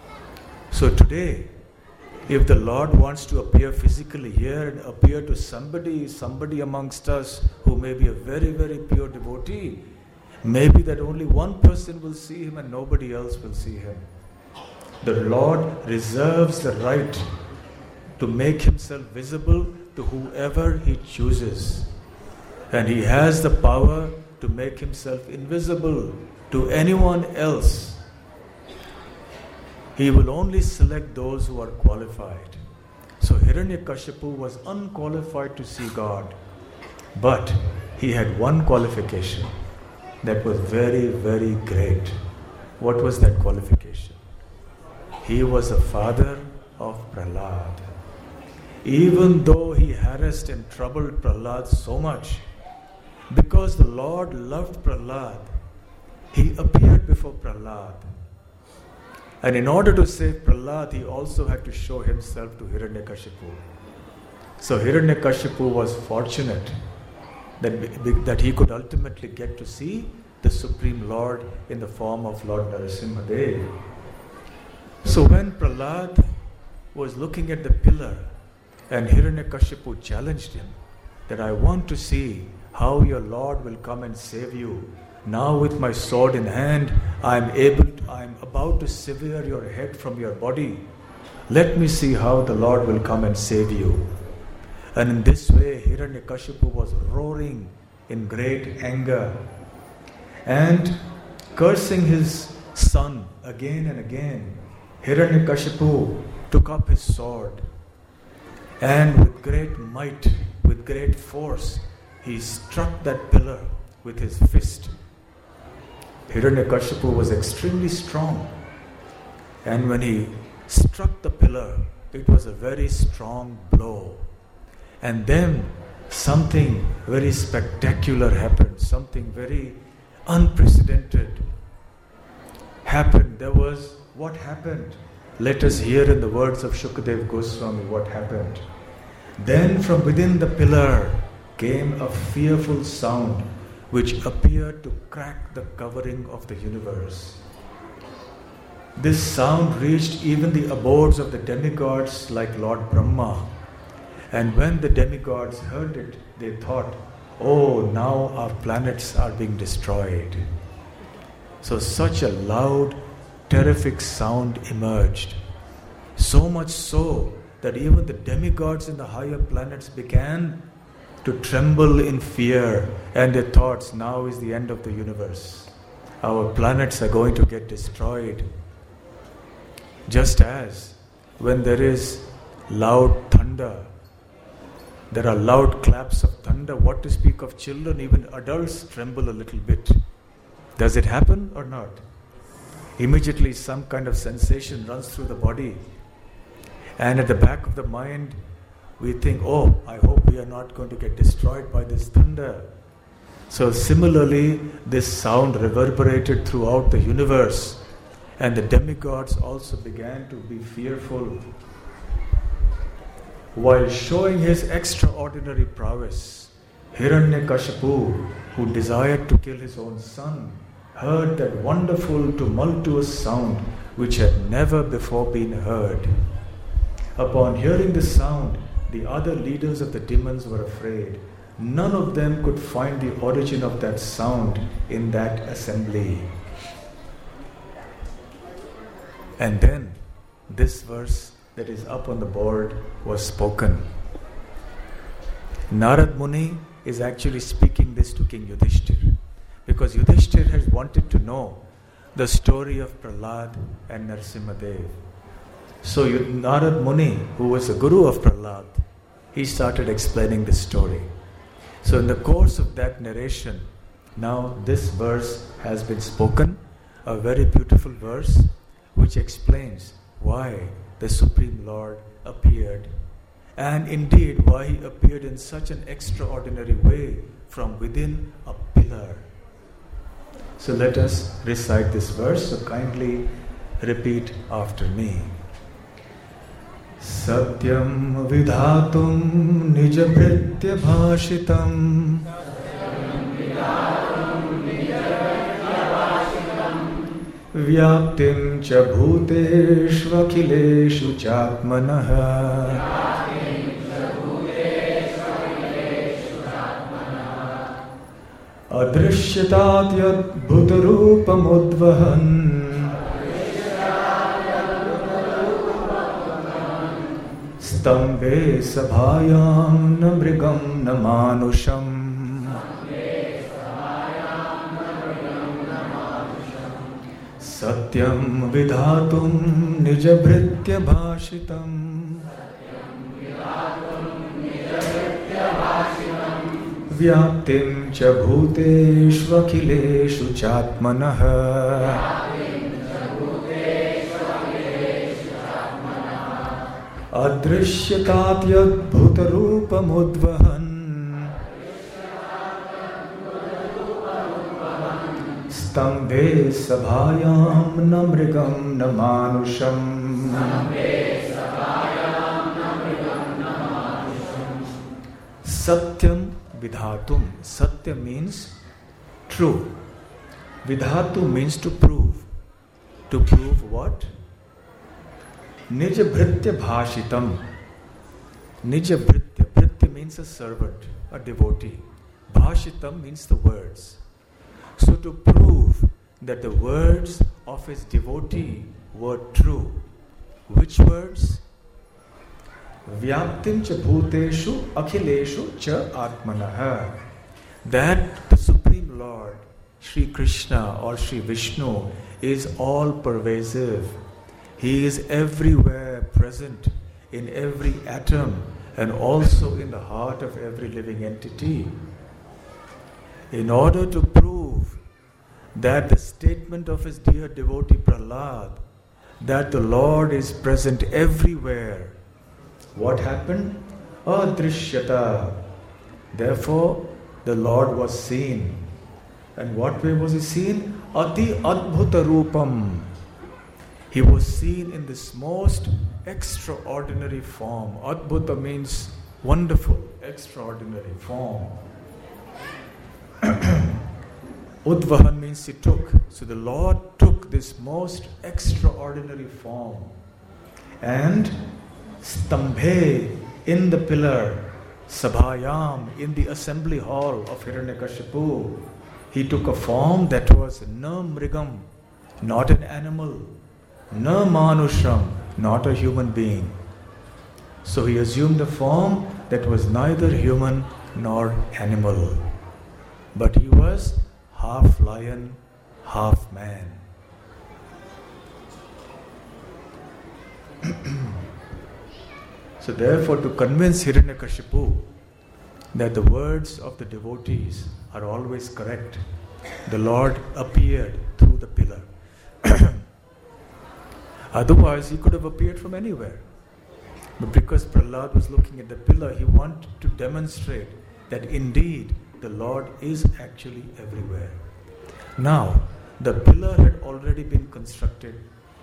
So today, if the Lord wants to appear physically here and appear to somebody amongst us who may be a very, very pure devotee, maybe that only one person will see Him and nobody else will see Him. The Lord reserves the right to make Himself visible to whoever He chooses. And He has the power to make Himself invisible to anyone else. He will only select those who are qualified. So Hiranyakashipu was unqualified to see God. But he had one qualification that was very, very great. What was that qualification? He was a father of Prahlad. Even though he harassed and troubled Prahlad so much, because the Lord loved Prahlad, he appeared before Prahlad. And in order to save Prahlad, he also had to show himself to Hiranyakashipu. So Hiranyakashipu was fortunate that he could ultimately get to see the Supreme Lord in the form of Lord Narasimhadev. So when Prahlad was looking at the pillar and Hiranyakashipu challenged him that I want to see how your Lord will come and save you. Now with my sword in hand, I am about to sever your head from your body. Let me see how the Lord will come and save you. And in this way, Hiranyakashipu was roaring in great anger and cursing his son again and again. Hiranyakashipu took up his sword and with great might, with great force, he struck that pillar with his fist. Hiranyakashipu was extremely strong, and when he struck the pillar, it was a very strong blow. And then something very spectacular happened, something very unprecedented happened. What happened? Let us hear in the words of Shukadeva Goswami what happened. Then from within the pillar came a fearful sound which appeared to crack the covering of the universe. This sound reached even the abodes of the demigods like Lord Brahma. And when the demigods heard it, they thought, oh, now our planets are being destroyed. So such a loud, terrific sound emerged. So much so that even the demigods in the higher planets began to tremble in fear, and they thought, now is the end of the universe. Our planets are going to get destroyed. Just as when there is loud thunder, there are loud claps of thunder, what to speak of children, even adults tremble a little bit. Does it happen or not? Immediately some kind of sensation runs through the body. And at the back of the mind, we think, oh, I hope we are not going to get destroyed by this thunder. So similarly, this sound reverberated throughout the universe, and the demigods also began to be fearful. While showing his extraordinary prowess, Hiranyakashipu, who desired to kill his own son, heard that wonderful tumultuous sound which had never before been heard. Upon hearing the sound, the other leaders of the demons were afraid. None of them could find the origin of that sound in that assembly. And then this verse that is up on the board was spoken. Narad Muni is actually speaking this to King Yudhishthir, because Yudhishthir has wanted to know the story of Prahlad and Narasimhadev. So Narad Muni, who was the guru of Prahlad, he started explaining this story. So in the course of that narration, now this verse has been spoken, a very beautiful verse which explains why the Supreme Lord appeared, and indeed why he appeared in such an extraordinary way from within a pillar. So let us recite this verse, so kindly repeat after me. Satyam vidhatum nijabhritya bhashitam vyaptim cha bhuteshu akhileshu chatmanah adrishyatat yad bhutarupam udvahan Stambe sabhayam na mrigam na manusham Satyam vidhatum nijabhritya bhashitam Vyaptim cha bhuteshu akhileshu chatmanah Adrishyatat yad bhutarupam udvahan Stambhe sabhayam na mrigam na manusham Satyam vidhatum. Satya means true. Vidhatu means to prove. To prove what? Nijabhritya bhashitam. Nijabhritya. Bhritya means a servant, a devotee. Bhashitam means the words. So to prove that the words of his devotee were true, which words? Vyaptim cha bhuteshu akhileshu cha atmanaha. That the Supreme Lord, Sri Krishna or Sri Vishnu, is all pervasive. He is everywhere present, in every atom and also in the heart of every living entity. In order to prove that the statement of his dear devotee Prahlad, that the Lord is present everywhere, what happened? Adrishyata. Therefore, the Lord was seen. And what way was he seen? Ati adbhuta rupam. He was seen in this most extraordinary form. Adbhuta means wonderful, extraordinary form. Udvahan means he took. So the Lord took this most extraordinary form. And Stambhe, in the pillar, Sabhayam, in the assembly hall of Hiranyakashipu, he took a form that was na mrigam, not an animal, na manusham, not a human being. So he assumed a form that was neither human nor animal. But he was half lion, half man. So therefore, to convince Hiranyakashipu that the words of the devotees are always correct, the Lord appeared through the pillar. Otherwise, he could have appeared from anywhere. But because Prahlad was looking at the pillar, he wanted to demonstrate that indeed the Lord is actually everywhere. Now, the pillar had already been constructed.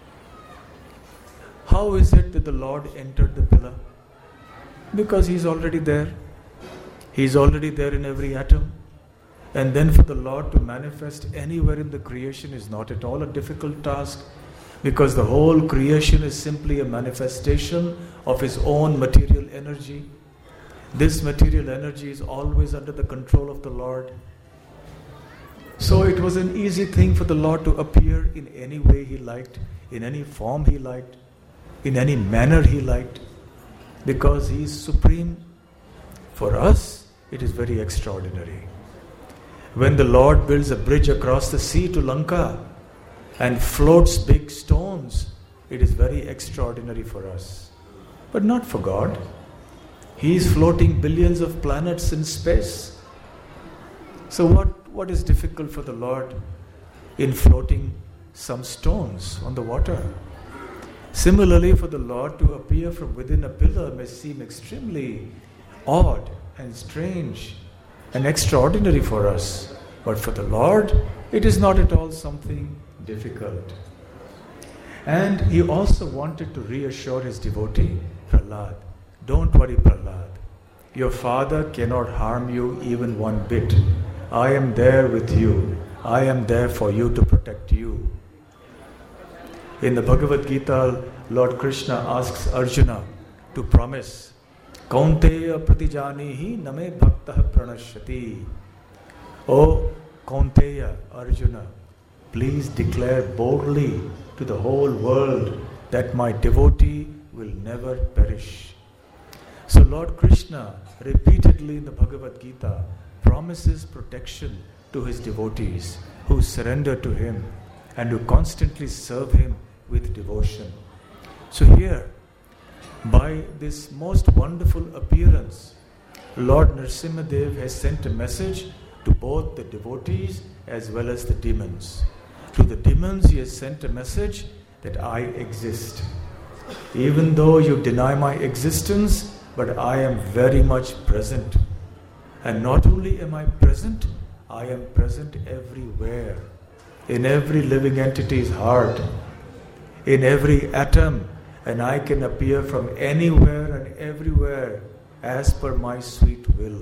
How is it that the Lord entered the pillar? Because He is already there. He is already there in every atom. And then for the Lord to manifest anywhere in the creation is not at all a difficult task, because the whole creation is simply a manifestation of His own material energy. This material energy is always under the control of the Lord. So it was an easy thing for the Lord to appear in any way He liked, in any form He liked, in any manner He liked, because He is supreme. For us, it is very extraordinary. When the Lord builds a bridge across the sea to Lanka and floats big stones, it is very extraordinary for us. But not for God. He is floating billions of planets in space. So what is difficult for the Lord in floating some stones on the water? Similarly, for the Lord to appear from within a pillar may seem extremely odd and strange and extraordinary for us. But for the Lord, it is not at all something difficult. And He also wanted to reassure His devotee, Prahlad. Don't worry, Prahlad. Your father cannot harm you even one bit. I am there with you. I am there for you to protect you. In the Bhagavad Gita, Lord Krishna asks Arjuna to promise, Kaunteya pratijanihi name bhaktah pranashyati. O Kaunteya, Arjuna, please declare boldly to the whole world that my devotee will never perish. So Lord Krishna repeatedly in the Bhagavad Gita promises protection to His devotees who surrender to Him and who constantly serve Him with devotion. So here, by this most wonderful appearance, Lord Nrsimhadev has sent a message to both the devotees as well as the demons. To the demons He has sent a message that I exist. Even though you deny my existence, but I am very much present. And not only am I present, I am present everywhere. In every living entity's heart, in every atom, and I can appear from anywhere and everywhere as per my sweet will.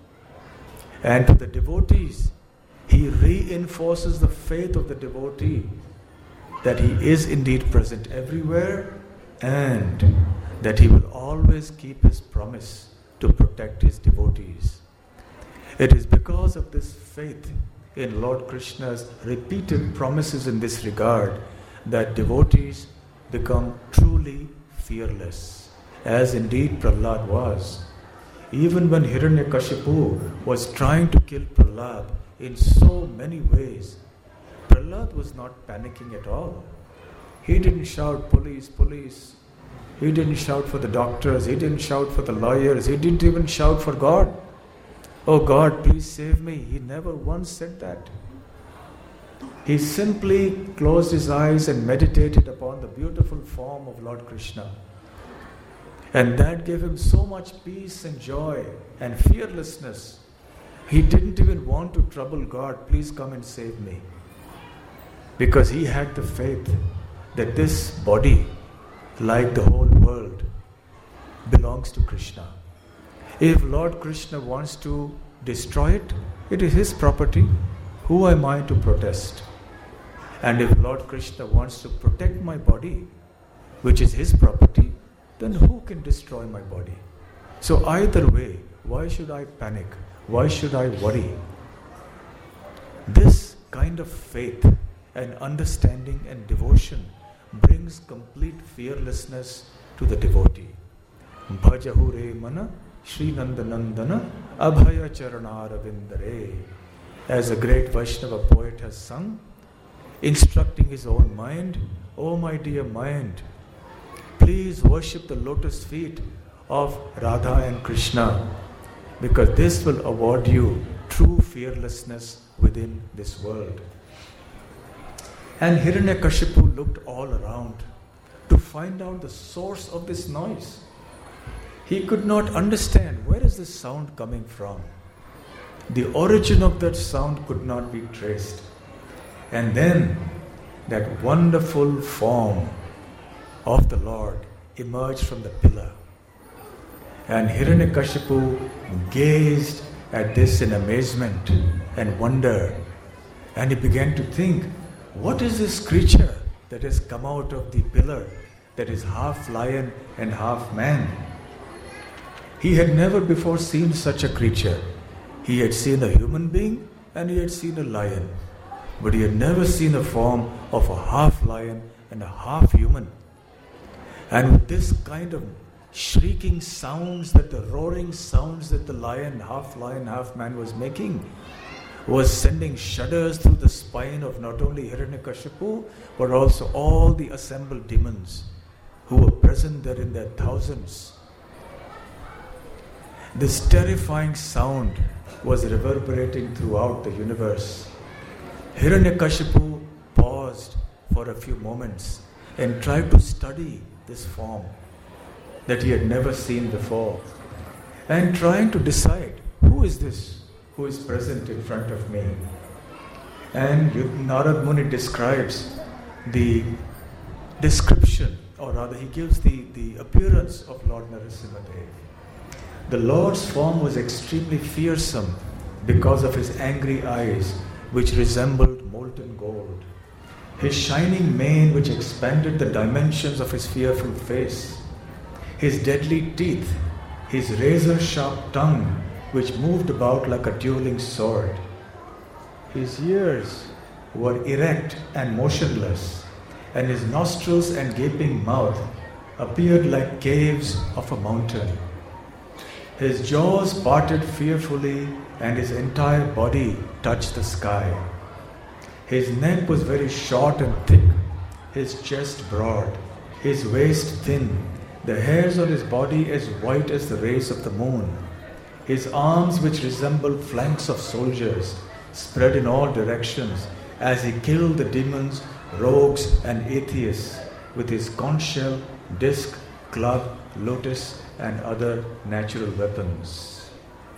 And to the devotees, He reinforces the faith of the devotee that He is indeed present everywhere and that he will always keep his promise to protect his devotees. It is because of this faith in Lord Krishna's repeated promises in this regard that devotees become truly fearless, as indeed Prahlad was. Even when Hiranyakashipu was trying to kill Prahlad in so many ways, Prahlad was not panicking at all. He didn't shout, "Police, police." He didn't shout for the doctors. He didn't shout for the lawyers. He didn't even shout for God. "Oh God, please save me." He never once said that. He simply closed his eyes and meditated upon the beautiful form of Lord Krishna. And that gave him so much peace and joy and fearlessness. He didn't even want to trouble God. "Please come and save me." Because he had the faith that this body, like the whole world, belongs to Krishna. If Lord Krishna wants to destroy it, it is his property. Who am I to protest? And if Lord Krishna wants to protect my body, which is his property, then who can destroy my body? So either way, why should I panic? Why should I worry? This kind of faith and understanding and devotion brings complete fearlessness to the devotee. Bhajahu re mana Shri Nandanandana Abhaya Charanarvindare. As a great Vaishnava poet has sung, instructing his own mind, "Oh my dear mind, please worship the lotus feet of Radha and Krishna, because this will award you true fearlessness within this world." And Hiranyakashipu looked all around to find out the source of this noise. He could not understand, where is this sound coming from? The origin of that sound could not be traced. And then that wonderful form of the Lord emerged from the pillar. And Hiranyakashipu gazed at this in amazement and wonder. And he began to think, what is this creature that has come out of the pillar, that is half lion and half man? He had never before seen such a creature. He had seen a human being and he had seen a lion. But he had never seen a form of a half lion and a half human. And with this kind of shrieking sounds, that the roaring sounds that the lion, half man was making, was sending shudders through the spine of not only Hiranyakashipu, but also all the assembled demons who were present there in their thousands. This terrifying sound was reverberating throughout the universe. Hiranyakashipu paused for a few moments and tried to study this form that he had never seen before, and trying to decide, who is this who is present in front of me? And Narad Muni describes the description, or rather he gives the appearance of Lord Narasimhadev. The Lord's form was extremely fearsome because of his angry eyes, which resembled molten gold, his shining mane, which expanded the dimensions of his fearful face, his deadly teeth, his razor-sharp tongue, which moved about like a dueling sword. His ears were erect and motionless, and his nostrils and gaping mouth appeared like caves of a mountain. His jaws parted fearfully, and his entire body touched the sky. His neck was very short and thick, his chest broad, his waist thin, the hairs on his body as white as the rays of the moon. His arms, which resembled flanks of soldiers, spread in all directions as he killed the demons, rogues and atheists with his conch shell, disc, club, lotus and other natural weapons.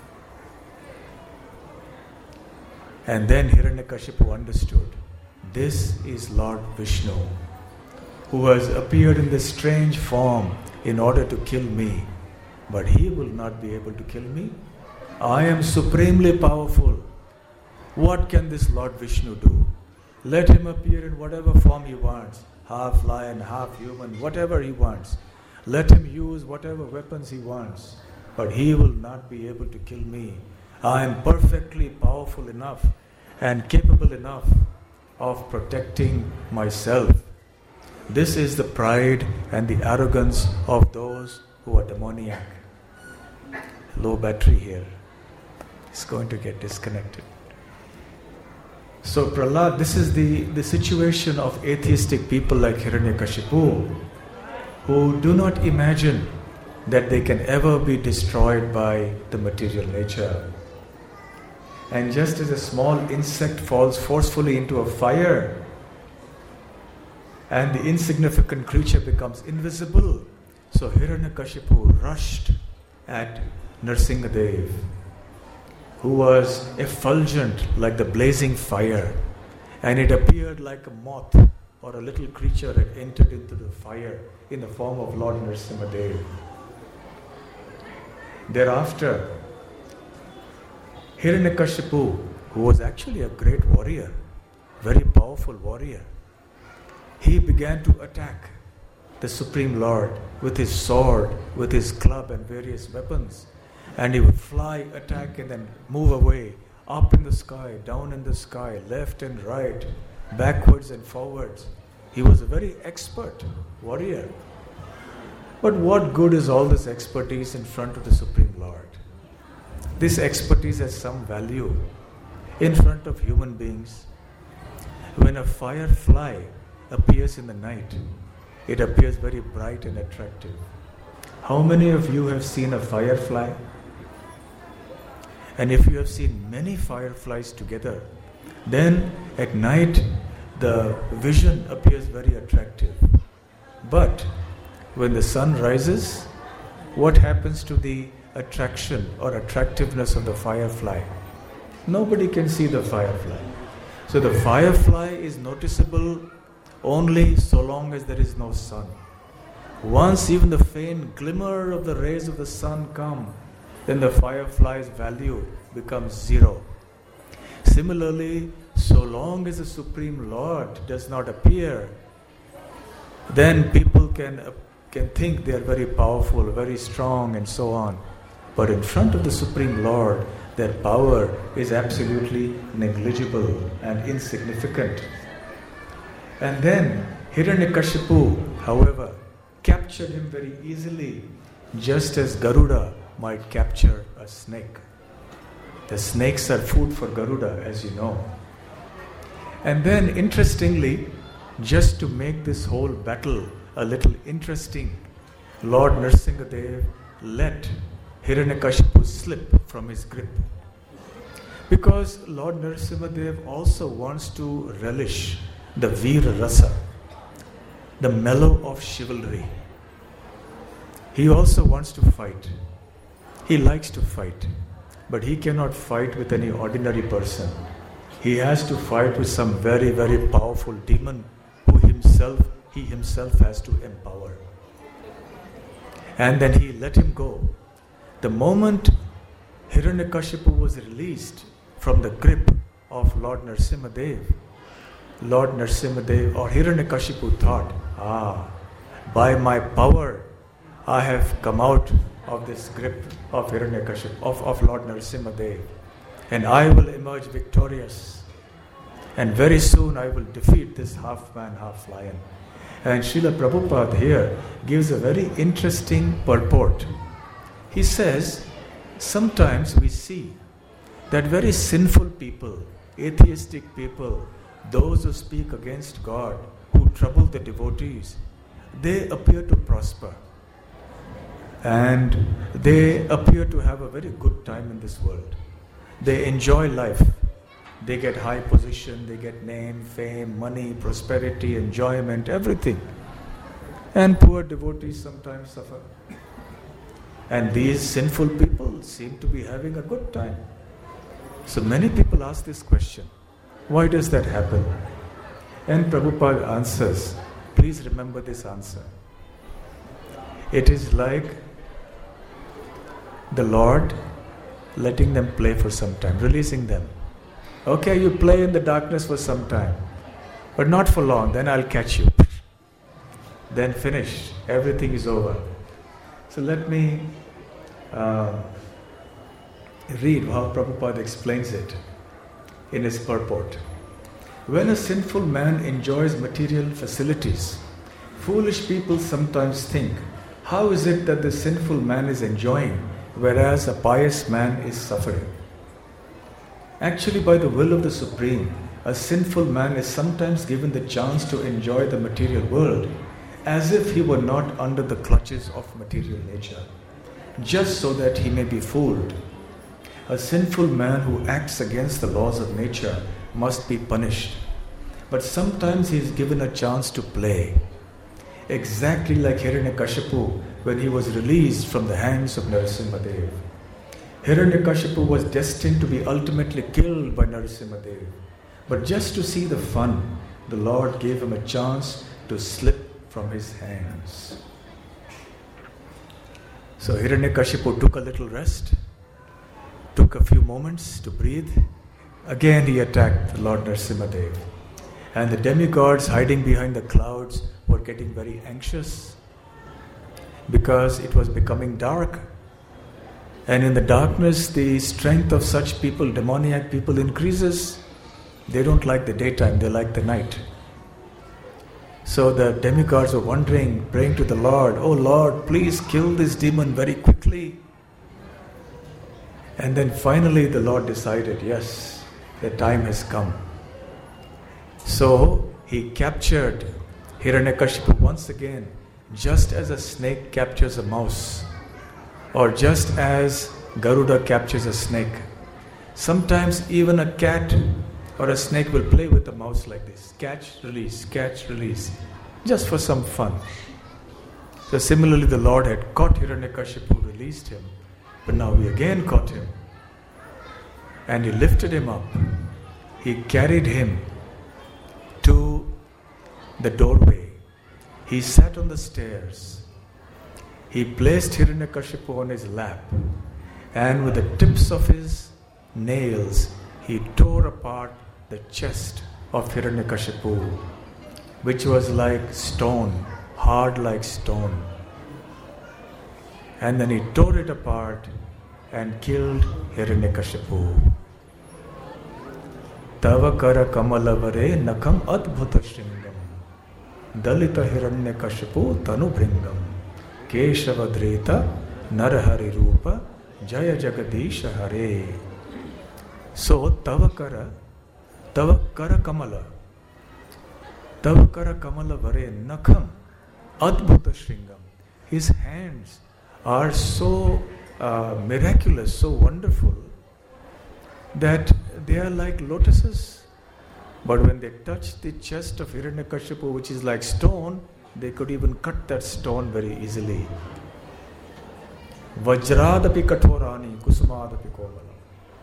And then Hiranyakashipu understood, this is Lord Vishnu, who has appeared in this strange form in order to kill me. But he will not be able to kill me. I am supremely powerful. What can this Lord Vishnu do? Let him appear in whatever form he wants. half lion, half human, whatever he wants. Let him use whatever weapons he wants, but he will not be able to kill me. I am perfectly powerful enough and capable enough of protecting myself. This is the pride and the arrogance of those who are demoniac. Low battery here. It's going to get disconnected. So Prahlad, this is the situation of atheistic people like Hiranyakashipu, who do not imagine that they can ever be destroyed by the material nature. And just as a small insect falls forcefully into a fire and the insignificant creature becomes invisible, so Hiranyakashipu rushed at Nrsimhadev, who was effulgent like the blazing fire, and it appeared like a moth or a little creature had entered into the fire in the form of Lord Nrsimhadev. Thereafter, Hiranyakashipu, who was actually a great warrior, very powerful warrior, he began to attack the Supreme Lord with his sword, with his club and various weapons. And he would fly, attack, and then move away, up in the sky, down in the sky, left and right, backwards and forwards. He was a very expert warrior. But what good is all this expertise in front of the Supreme Lord? This expertise has some value in front of human beings. When a firefly appears in the night, it appears very bright and attractive. How many of you have seen a firefly? And if you have seen many fireflies together, then at night the vision appears very attractive. But when the sun rises, what happens to the attraction or attractiveness of the firefly? Nobody can see the firefly. So the firefly is noticeable only so long as there is no sun. Once even the faint glimmer of the rays of the sun come, then the firefly's value becomes zero. Similarly, so long as the Supreme Lord does not appear, then people can think they are very powerful, very strong, and so on. But in front of the Supreme Lord, their power is absolutely negligible and insignificant. And then Hiranyakashipu, however, captured him very easily, just as Garuda might capture a snake. The snakes are food for Garuda, as you know. And then, interestingly, just to make this whole battle a little interesting, Lord Nrsimhadev let Hiranyakashipu slip from his grip. Because Lord Nrsimhadev also wants to relish the Veera Rasa, the mellow of chivalry. He also wants to fight. He likes to fight, but he cannot fight with any ordinary person. He has to fight with some very, very powerful demon who he himself has to empower. And then he let him go. The moment Hiranyakashipu was released from the grip of Lord Nrsimhadev, Lord Nrsimhadev or Hiranyakashipu thought, by my power I have come out of this grip of Hiranyakashipu, of Lord Nrsimhadev, and I will emerge victorious. And very soon I will defeat this half man, half lion. And Srila Prabhupada here gives a very interesting purport. He says, sometimes we see that very sinful people, atheistic people, those who speak against God, who trouble the devotees, they appear to prosper. And they appear to have a very good time in this world. They enjoy life. They get high position, they get name, fame, money, prosperity, enjoyment, everything. And poor devotees sometimes suffer. And these sinful people seem to be having a good time. So many people ask this question, why does that happen? And Prabhupada answers, please remember this answer. It is like the Lord letting them play for some time, releasing them. Okay, you play in the darkness for some time, but not for long, then I'll catch you. then finished. Everything is over. So let me read how Prabhupada explains it in his purport. When a sinful man enjoys material facilities, foolish people sometimes think, how is it that the sinful man is enjoying, whereas a pious man is suffering? Actually, by the will of the Supreme, a sinful man is sometimes given the chance to enjoy the material world as if he were not under the clutches of material nature, just so that he may be fooled. A sinful man who acts against the laws of nature must be punished. But sometimes he is given a chance to play. Exactly like Hiranyakashipu when he was released from the hands of Narasimhadev. Hiranyakashipu was destined to be ultimately killed by Narasimhadev. But just to see the fun, the Lord gave him a chance to slip from his hands. So Hiranyakashipu took a little rest, took a few moments to breathe. Again he attacked the Lord Narasimhadev. And the demigods hiding behind the clouds were getting very anxious because it was becoming dark. And in the darkness, the strength of such people, demoniac people, increases. They don't like the daytime, they like the night. So the demigods were wondering, praying to the Lord, oh Lord, please kill this demon very quickly. And then finally the Lord decided, yes, the time has come. So he captured Hiranyakashipu once again, just as a snake captures a mouse, or just as Garuda captures a snake. Sometimes even a cat or a snake will play with a mouse like this. Catch, release, just for some fun. So similarly the Lord had caught Hiranyakashipu, released him, but now he again caught him. And he lifted him up. He carried him to the doorway. He sat on the stairs. He placed Hiranyakashipu on his lap, and with the tips of his nails, he tore apart the chest of Hiranyakashipu, which was like stone, hard like stone. And then he tore it apart and killed Hiranyakashipu. Tava kara kamalavare nakam adbhuta shringam dalita Hiranyakashipu tanu bringam keshavadreta narahari rupa jaya jagadisha hare. So tava kara kamala vare nakam adbhuta shringam. His hands are so miraculous, so wonderful, that they are like lotuses. But when they touch the chest of Hiranyakashipu, which is like stone, they could even cut that stone very easily. Vajradapi kathorani kusumadapi komalam.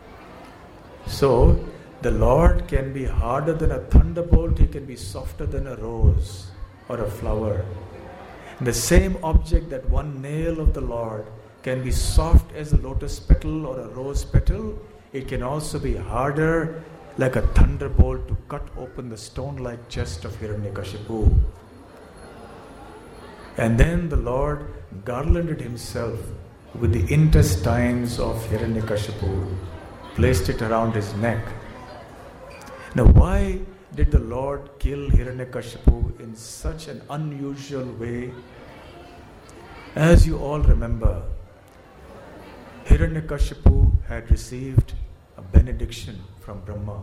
So the Lord can be harder than a thunderbolt, he can be softer than a rose or a flower. The same object, that one nail of the Lord, can be soft as a lotus petal or a rose petal. It can also be harder like a thunderbolt to cut open the stone-like chest of Hiranyakashipu. And then the Lord garlanded himself with the intestines of Hiranyakashipu, placed it around his neck. Now why did the Lord kill Hiranyakashipu in such an unusual way? As you all remember, Hiranyakashipu had received a benediction from Brahma.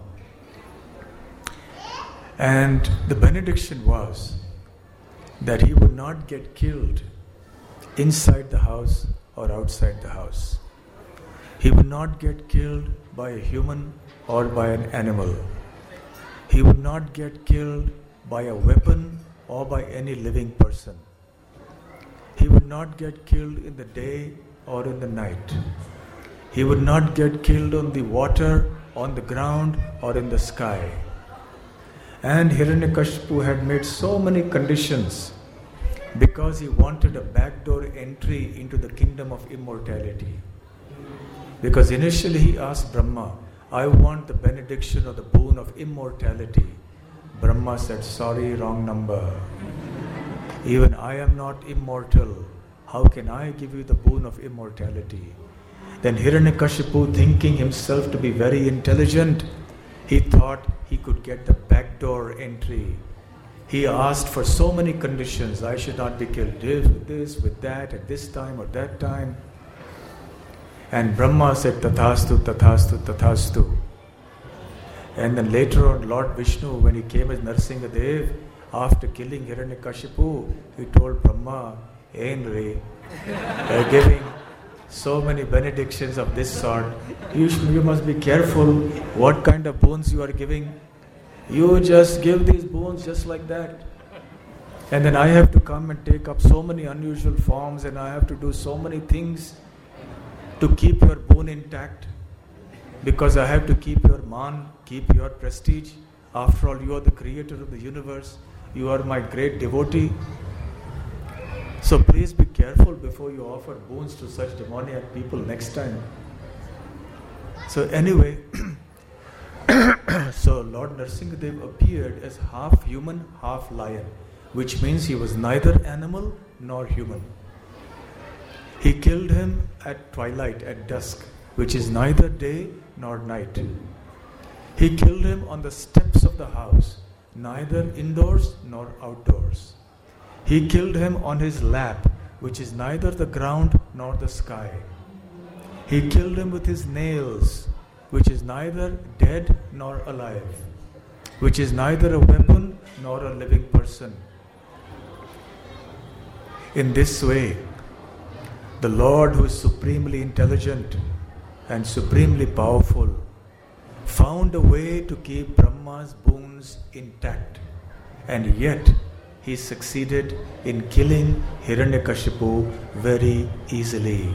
And the benediction was that he would not get killed inside the house or outside the house. He would not get killed by a human or by an animal. He would not get killed by a weapon or by any living person. He would not get killed in the day or in the night. He would not get killed on the water, on the ground, or in the sky. And Hiranyakashipu had made so many conditions because he wanted a backdoor entry into the kingdom of immortality. Because initially he asked Brahma, I want the benediction or the boon of immortality. Brahma said, sorry, wrong number. Even I am not immortal. How can I give you the boon of immortality? Then Hiranyakashipu, thinking himself to be very intelligent, he thought he could get the backdoor entry. He asked for so many conditions. I should not be killed with this, with that, at this time or that time. And Brahma said, Tathastu, Tathastu, Tathastu. And then later on, Lord Vishnu, when he came as Narsingadev, after killing Hiranyakashipu, he told Brahma, Henry, giving so many benedictions of this sort, you must be careful what kind of boons you are giving. You just give these boons just like that. And then I have to come and take up so many unusual forms, and I have to do so many things to keep your boon intact, because I have to keep your man, keep your prestige. After all, you are the creator of the universe. You are my great devotee. So please be careful before you offer boons to such demoniac people next time. So anyway, so Lord Narsingadev appeared as half human, half lion, which means he was neither animal nor human. He killed him at twilight, at dusk, which is neither day nor night. He killed him on the steps of the house, neither indoors nor outdoors. He killed him on his lap, which is neither the ground nor the sky. He killed him with his nails, which is neither dead nor alive, which is neither a weapon nor a living person. In this way, the Lord, who is supremely intelligent and supremely powerful, found a way to keep Brahma's boons intact, and yet he succeeded in killing Hiranyakashipu very easily.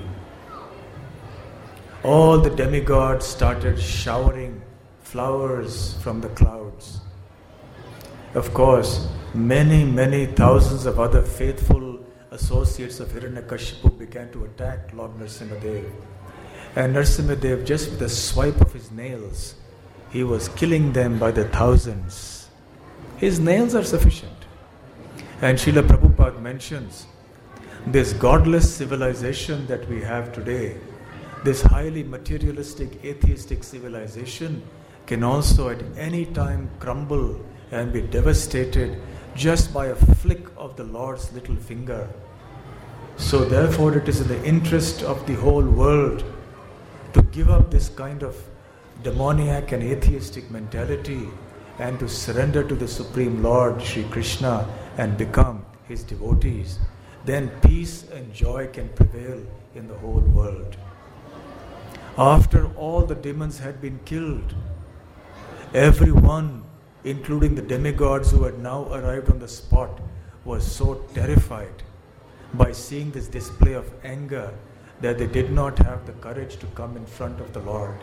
All the demigods started showering flowers from the clouds. Of course, many thousands of other faithful associates of Hiranyakashipu began to attack Lord Narsingadev. And Narsingadev, just with a swipe of his nails, he was killing them by the thousands. His nails are sufficient. And Srila Prabhupada mentions this godless civilization that we have today, this highly materialistic, atheistic civilization, can also at any time crumble and be devastated just by a flick of the Lord's little finger. So therefore it is in the interest of the whole world to give up this kind of demoniac and atheistic mentality and to surrender to the Supreme Lord, Sri Krishna, and become his devotees. Then peace and joy can prevail in the whole world. After all the demons had been killed, everyone, including the demigods who had now arrived on the spot, was so terrified by seeing this display of anger that they did not have the courage to come in front of the Lord.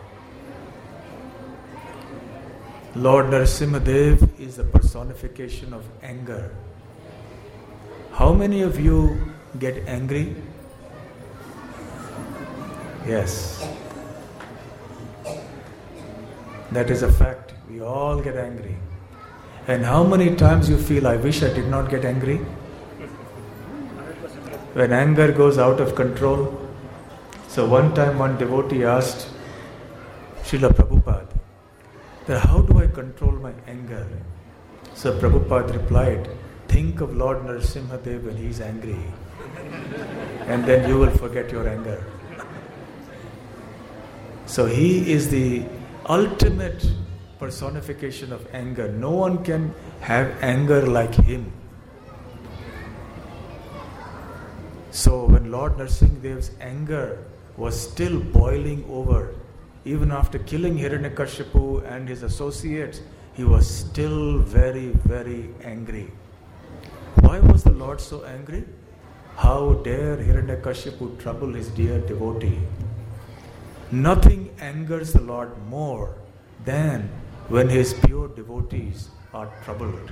Lord Narasimhadev is the personification of anger. How many of you get angry? Yes. That is a fact. We all get angry. And how many times you feel, I wish I did not get angry? When anger goes out of control. So one time one devotee asked Srila Prabhupada, that how do I control my anger? So Prabhupada replied, think of Lord Narasimhadev when he is angry, and then you will forget your anger. So he is the ultimate personification of anger. No one can have anger like him. So when Lord Narasimhadev's anger was still boiling over, even after killing Hiranyakashipu and his associates, he was still very angry. Why was the Lord so angry? How dare Hiranyakashipu trouble his dear devotee? Nothing angers the Lord more than when his pure devotees are troubled.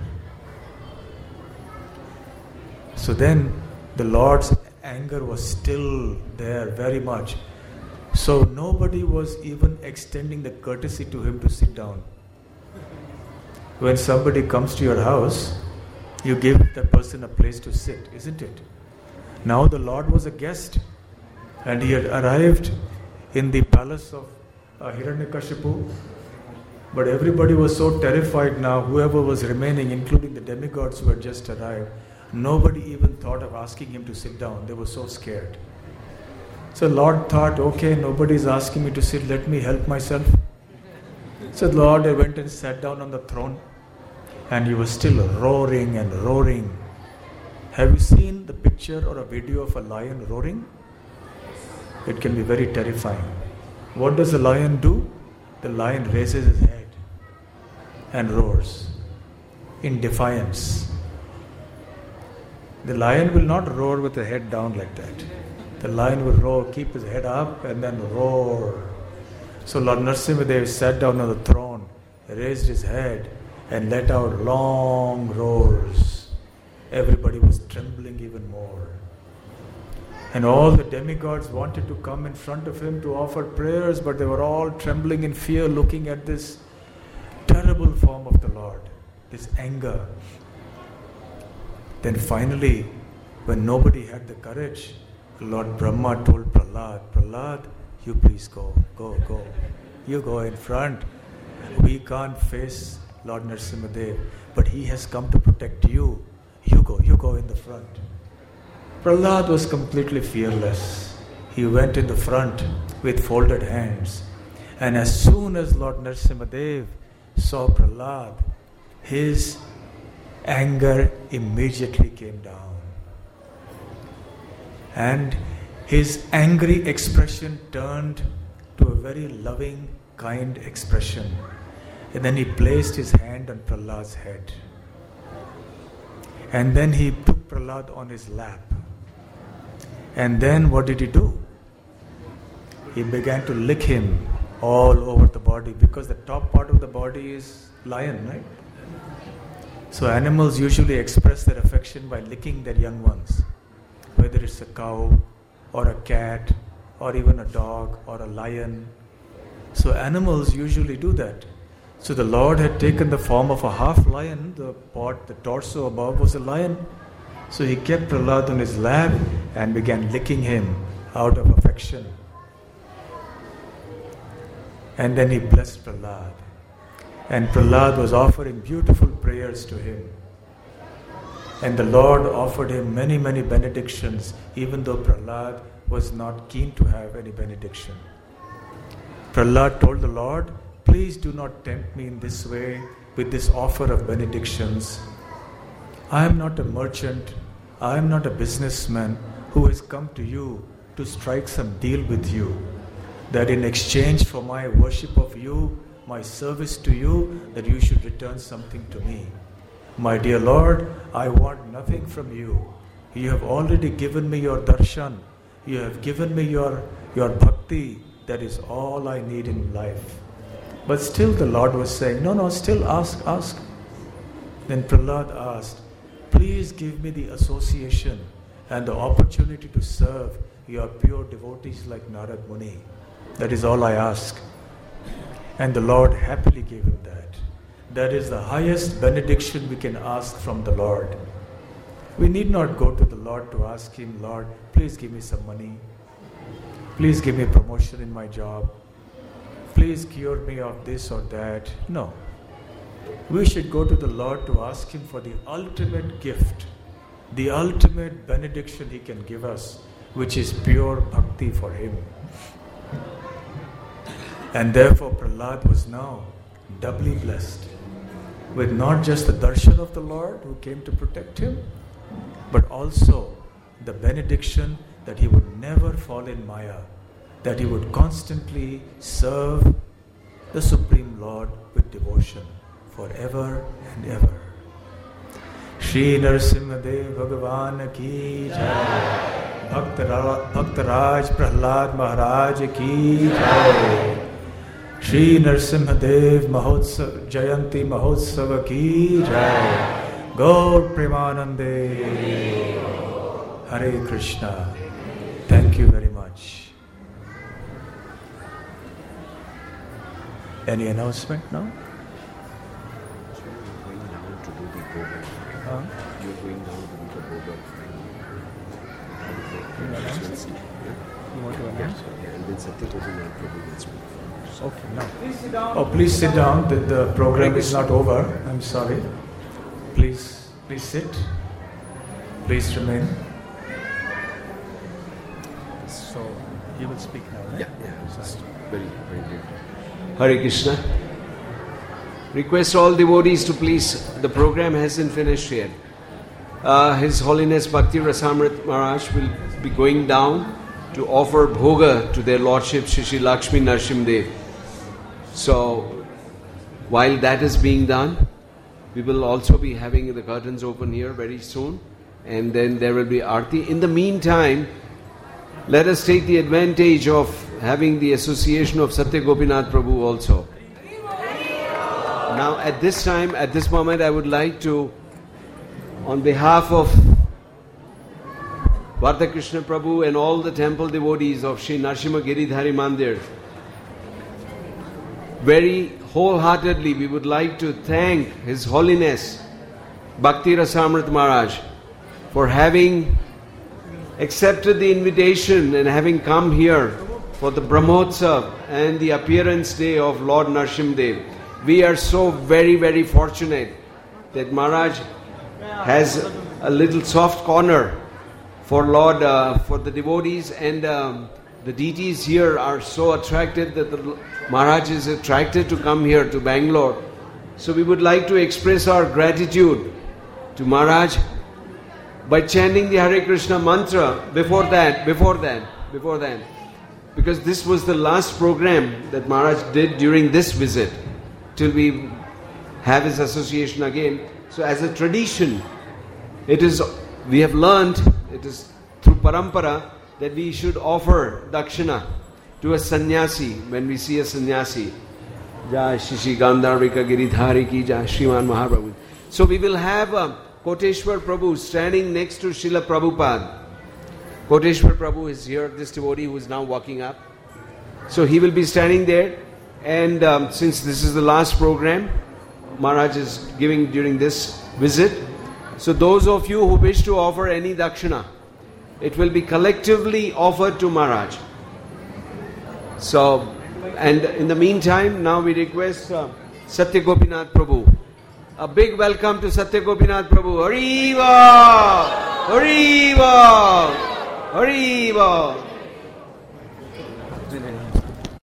So then the Lord's anger was still there very much. So nobody was even extending the courtesy to him to sit down. When somebody comes to your house, you give that person a place to sit, isn't it? Now the Lord was a guest, and he had arrived in the palace of Hiranyakashipu. But everybody was so terrified now, whoever was remaining, including the demigods who had just arrived, nobody even thought of asking him to sit down. They were so scared. So Lord thought, okay, nobody's asking me to sit, let me help myself. So the Lord went and sat down on the throne, and he was still roaring and roaring. Have you seen the picture or a video of a lion roaring? It can be very terrifying. What does a lion do? The lion raises his head and roars in defiance. The lion will not roar with the head down like that. The lion will roar, keep his head up and then roar. So Lord Narasimhadev sat down on the throne, raised his head and let out long roars. Everybody was trembling even more. And all the demigods wanted to come in front of him to offer prayers, but they were all trembling in fear, looking at this terrible form of the Lord, this anger. Then finally, when nobody had the courage, Lord Brahma told Prahlad, you please go. You go in front. We can't face Lord Narasimhadev, but he has come to protect you. You go in the front. Prahlad was completely fearless. He went in the front with folded hands. And as soon as Lord Narasimhadev saw Prahlad, his anger immediately came down. And his angry expression turned to a very loving, kind expression. And then he placed his hand on Prahlad's head. And then he took Prahlad on his lap. And then what did he do? He began to lick him all over the body, because the top part of the body is lion, right? So animals usually express their affection by licking their young ones, whether it's a cow or a cat or even a dog or a lion. So animals usually do that. So the Lord had taken the form of a half lion. The torso above was a lion. So he kept Prahlad on his lap and began licking him out of affection. And then he blessed Prahlad. And Prahlad was offering beautiful prayers to him. And the Lord offered him many, many benedictions, even though Prahlad was not keen to have any benediction. Prahlad told the Lord, please do not tempt me in this way with this offer of benedictions. I am not a merchant, I am not a businessman who has come to you to strike some deal with you, that in exchange for my worship of you, my service to you, that you should return something to me. My dear Lord, I want nothing from you. You have already given me your darshan. You have given me your bhakti. That is all I need in life. But still the Lord was saying, no, still ask. Then Prahlad asked, please give me the association and the opportunity to serve your pure devotees like Narad Muni. That is all I ask. And the Lord happily gave him that. That is the highest benediction we can ask from the Lord. We need not go to the Lord to ask him, Lord, please give me some money. Please give me a promotion in my job. Please cure me of this or that. No. We should go to the Lord to ask him for the ultimate gift, the ultimate benediction he can give us, which is pure bhakti for him. And therefore Prahlad was now doubly blessed with not just the darshan of the Lord who came to protect him, but also the benediction that he would never fall in Maya, that he would constantly serve the Supreme Lord with devotion forever and ever. Shri Narasimhadev Bhagavan ki jai. Bhaktaraj Prahlad Maharaj ki jai. Shri Narasimhadev Mahotsav Jayanti Mahotsav ki jai. Gaur Premanande. Hare Krishna. Thank you very much. Any announcement now? Going now to do the You're going down to meet a program. You want to announce? And then Satya Gopinath Prabhu will speak. Okay, now. Oh, please sit down. The program is not over. I'm sorry. Please sit. Please remain. So, you will speak now, right? Yeah, just very, very good. Hare Krishna. Request all devotees to please, the program hasn't finished yet. His Holiness Bhakti Rasamrit Maharaj will be going down to offer bhoga to their Lordship Shri Lakshmi Narsimhadev. So, while that is being done, we will also be having the curtains open here very soon, and then there will be Aarti. In the meantime, let us take the advantage of having the association of Satya Gopinath Prabhu also. Now, at this time, at this moment, I would like to, on behalf of Vardha Krishna Prabhu and all the temple devotees of Sri Narsimha Giridhari Mandir, very wholeheartedly we would like to thank His Holiness Bhakti Rasamrit Maharaj for having accepted the invitation and having come here for the Brahmotsav and the appearance day of Lord Narsimhadev. We are so very, very fortunate that Maharaj has a little soft corner for Lord, for the devotees, and the deities here are so attractive that the Maharaj is attracted to come here to Bangalore. So we would like to express our gratitude to Maharaj by chanting the Hare Krishna mantra before that, because this was the last program that Maharaj did during this visit till we have his association again. So as a tradition, we have learned, it is through parampara, that we should offer dakshina to a sannyasi when we see a sannyasi. Jai Shri Gandharvika Giridhari ki Jai Shriman Mahaprabhu. So we will have Koteshwar Prabhu standing next to Srila Prabhupada. Koteshwar Prabhu is here, this devotee who is now walking up. So he will be standing there, and since this is the last program Maharaj is giving during this visit, so those of you who wish to offer any dakshina, it will be collectively offered to Maharaj. So, and in the meantime, now we request Satya Gopinath Prabhu. A big welcome to Satya Gopinath Prabhu. Hariva! Hariva! Hariva!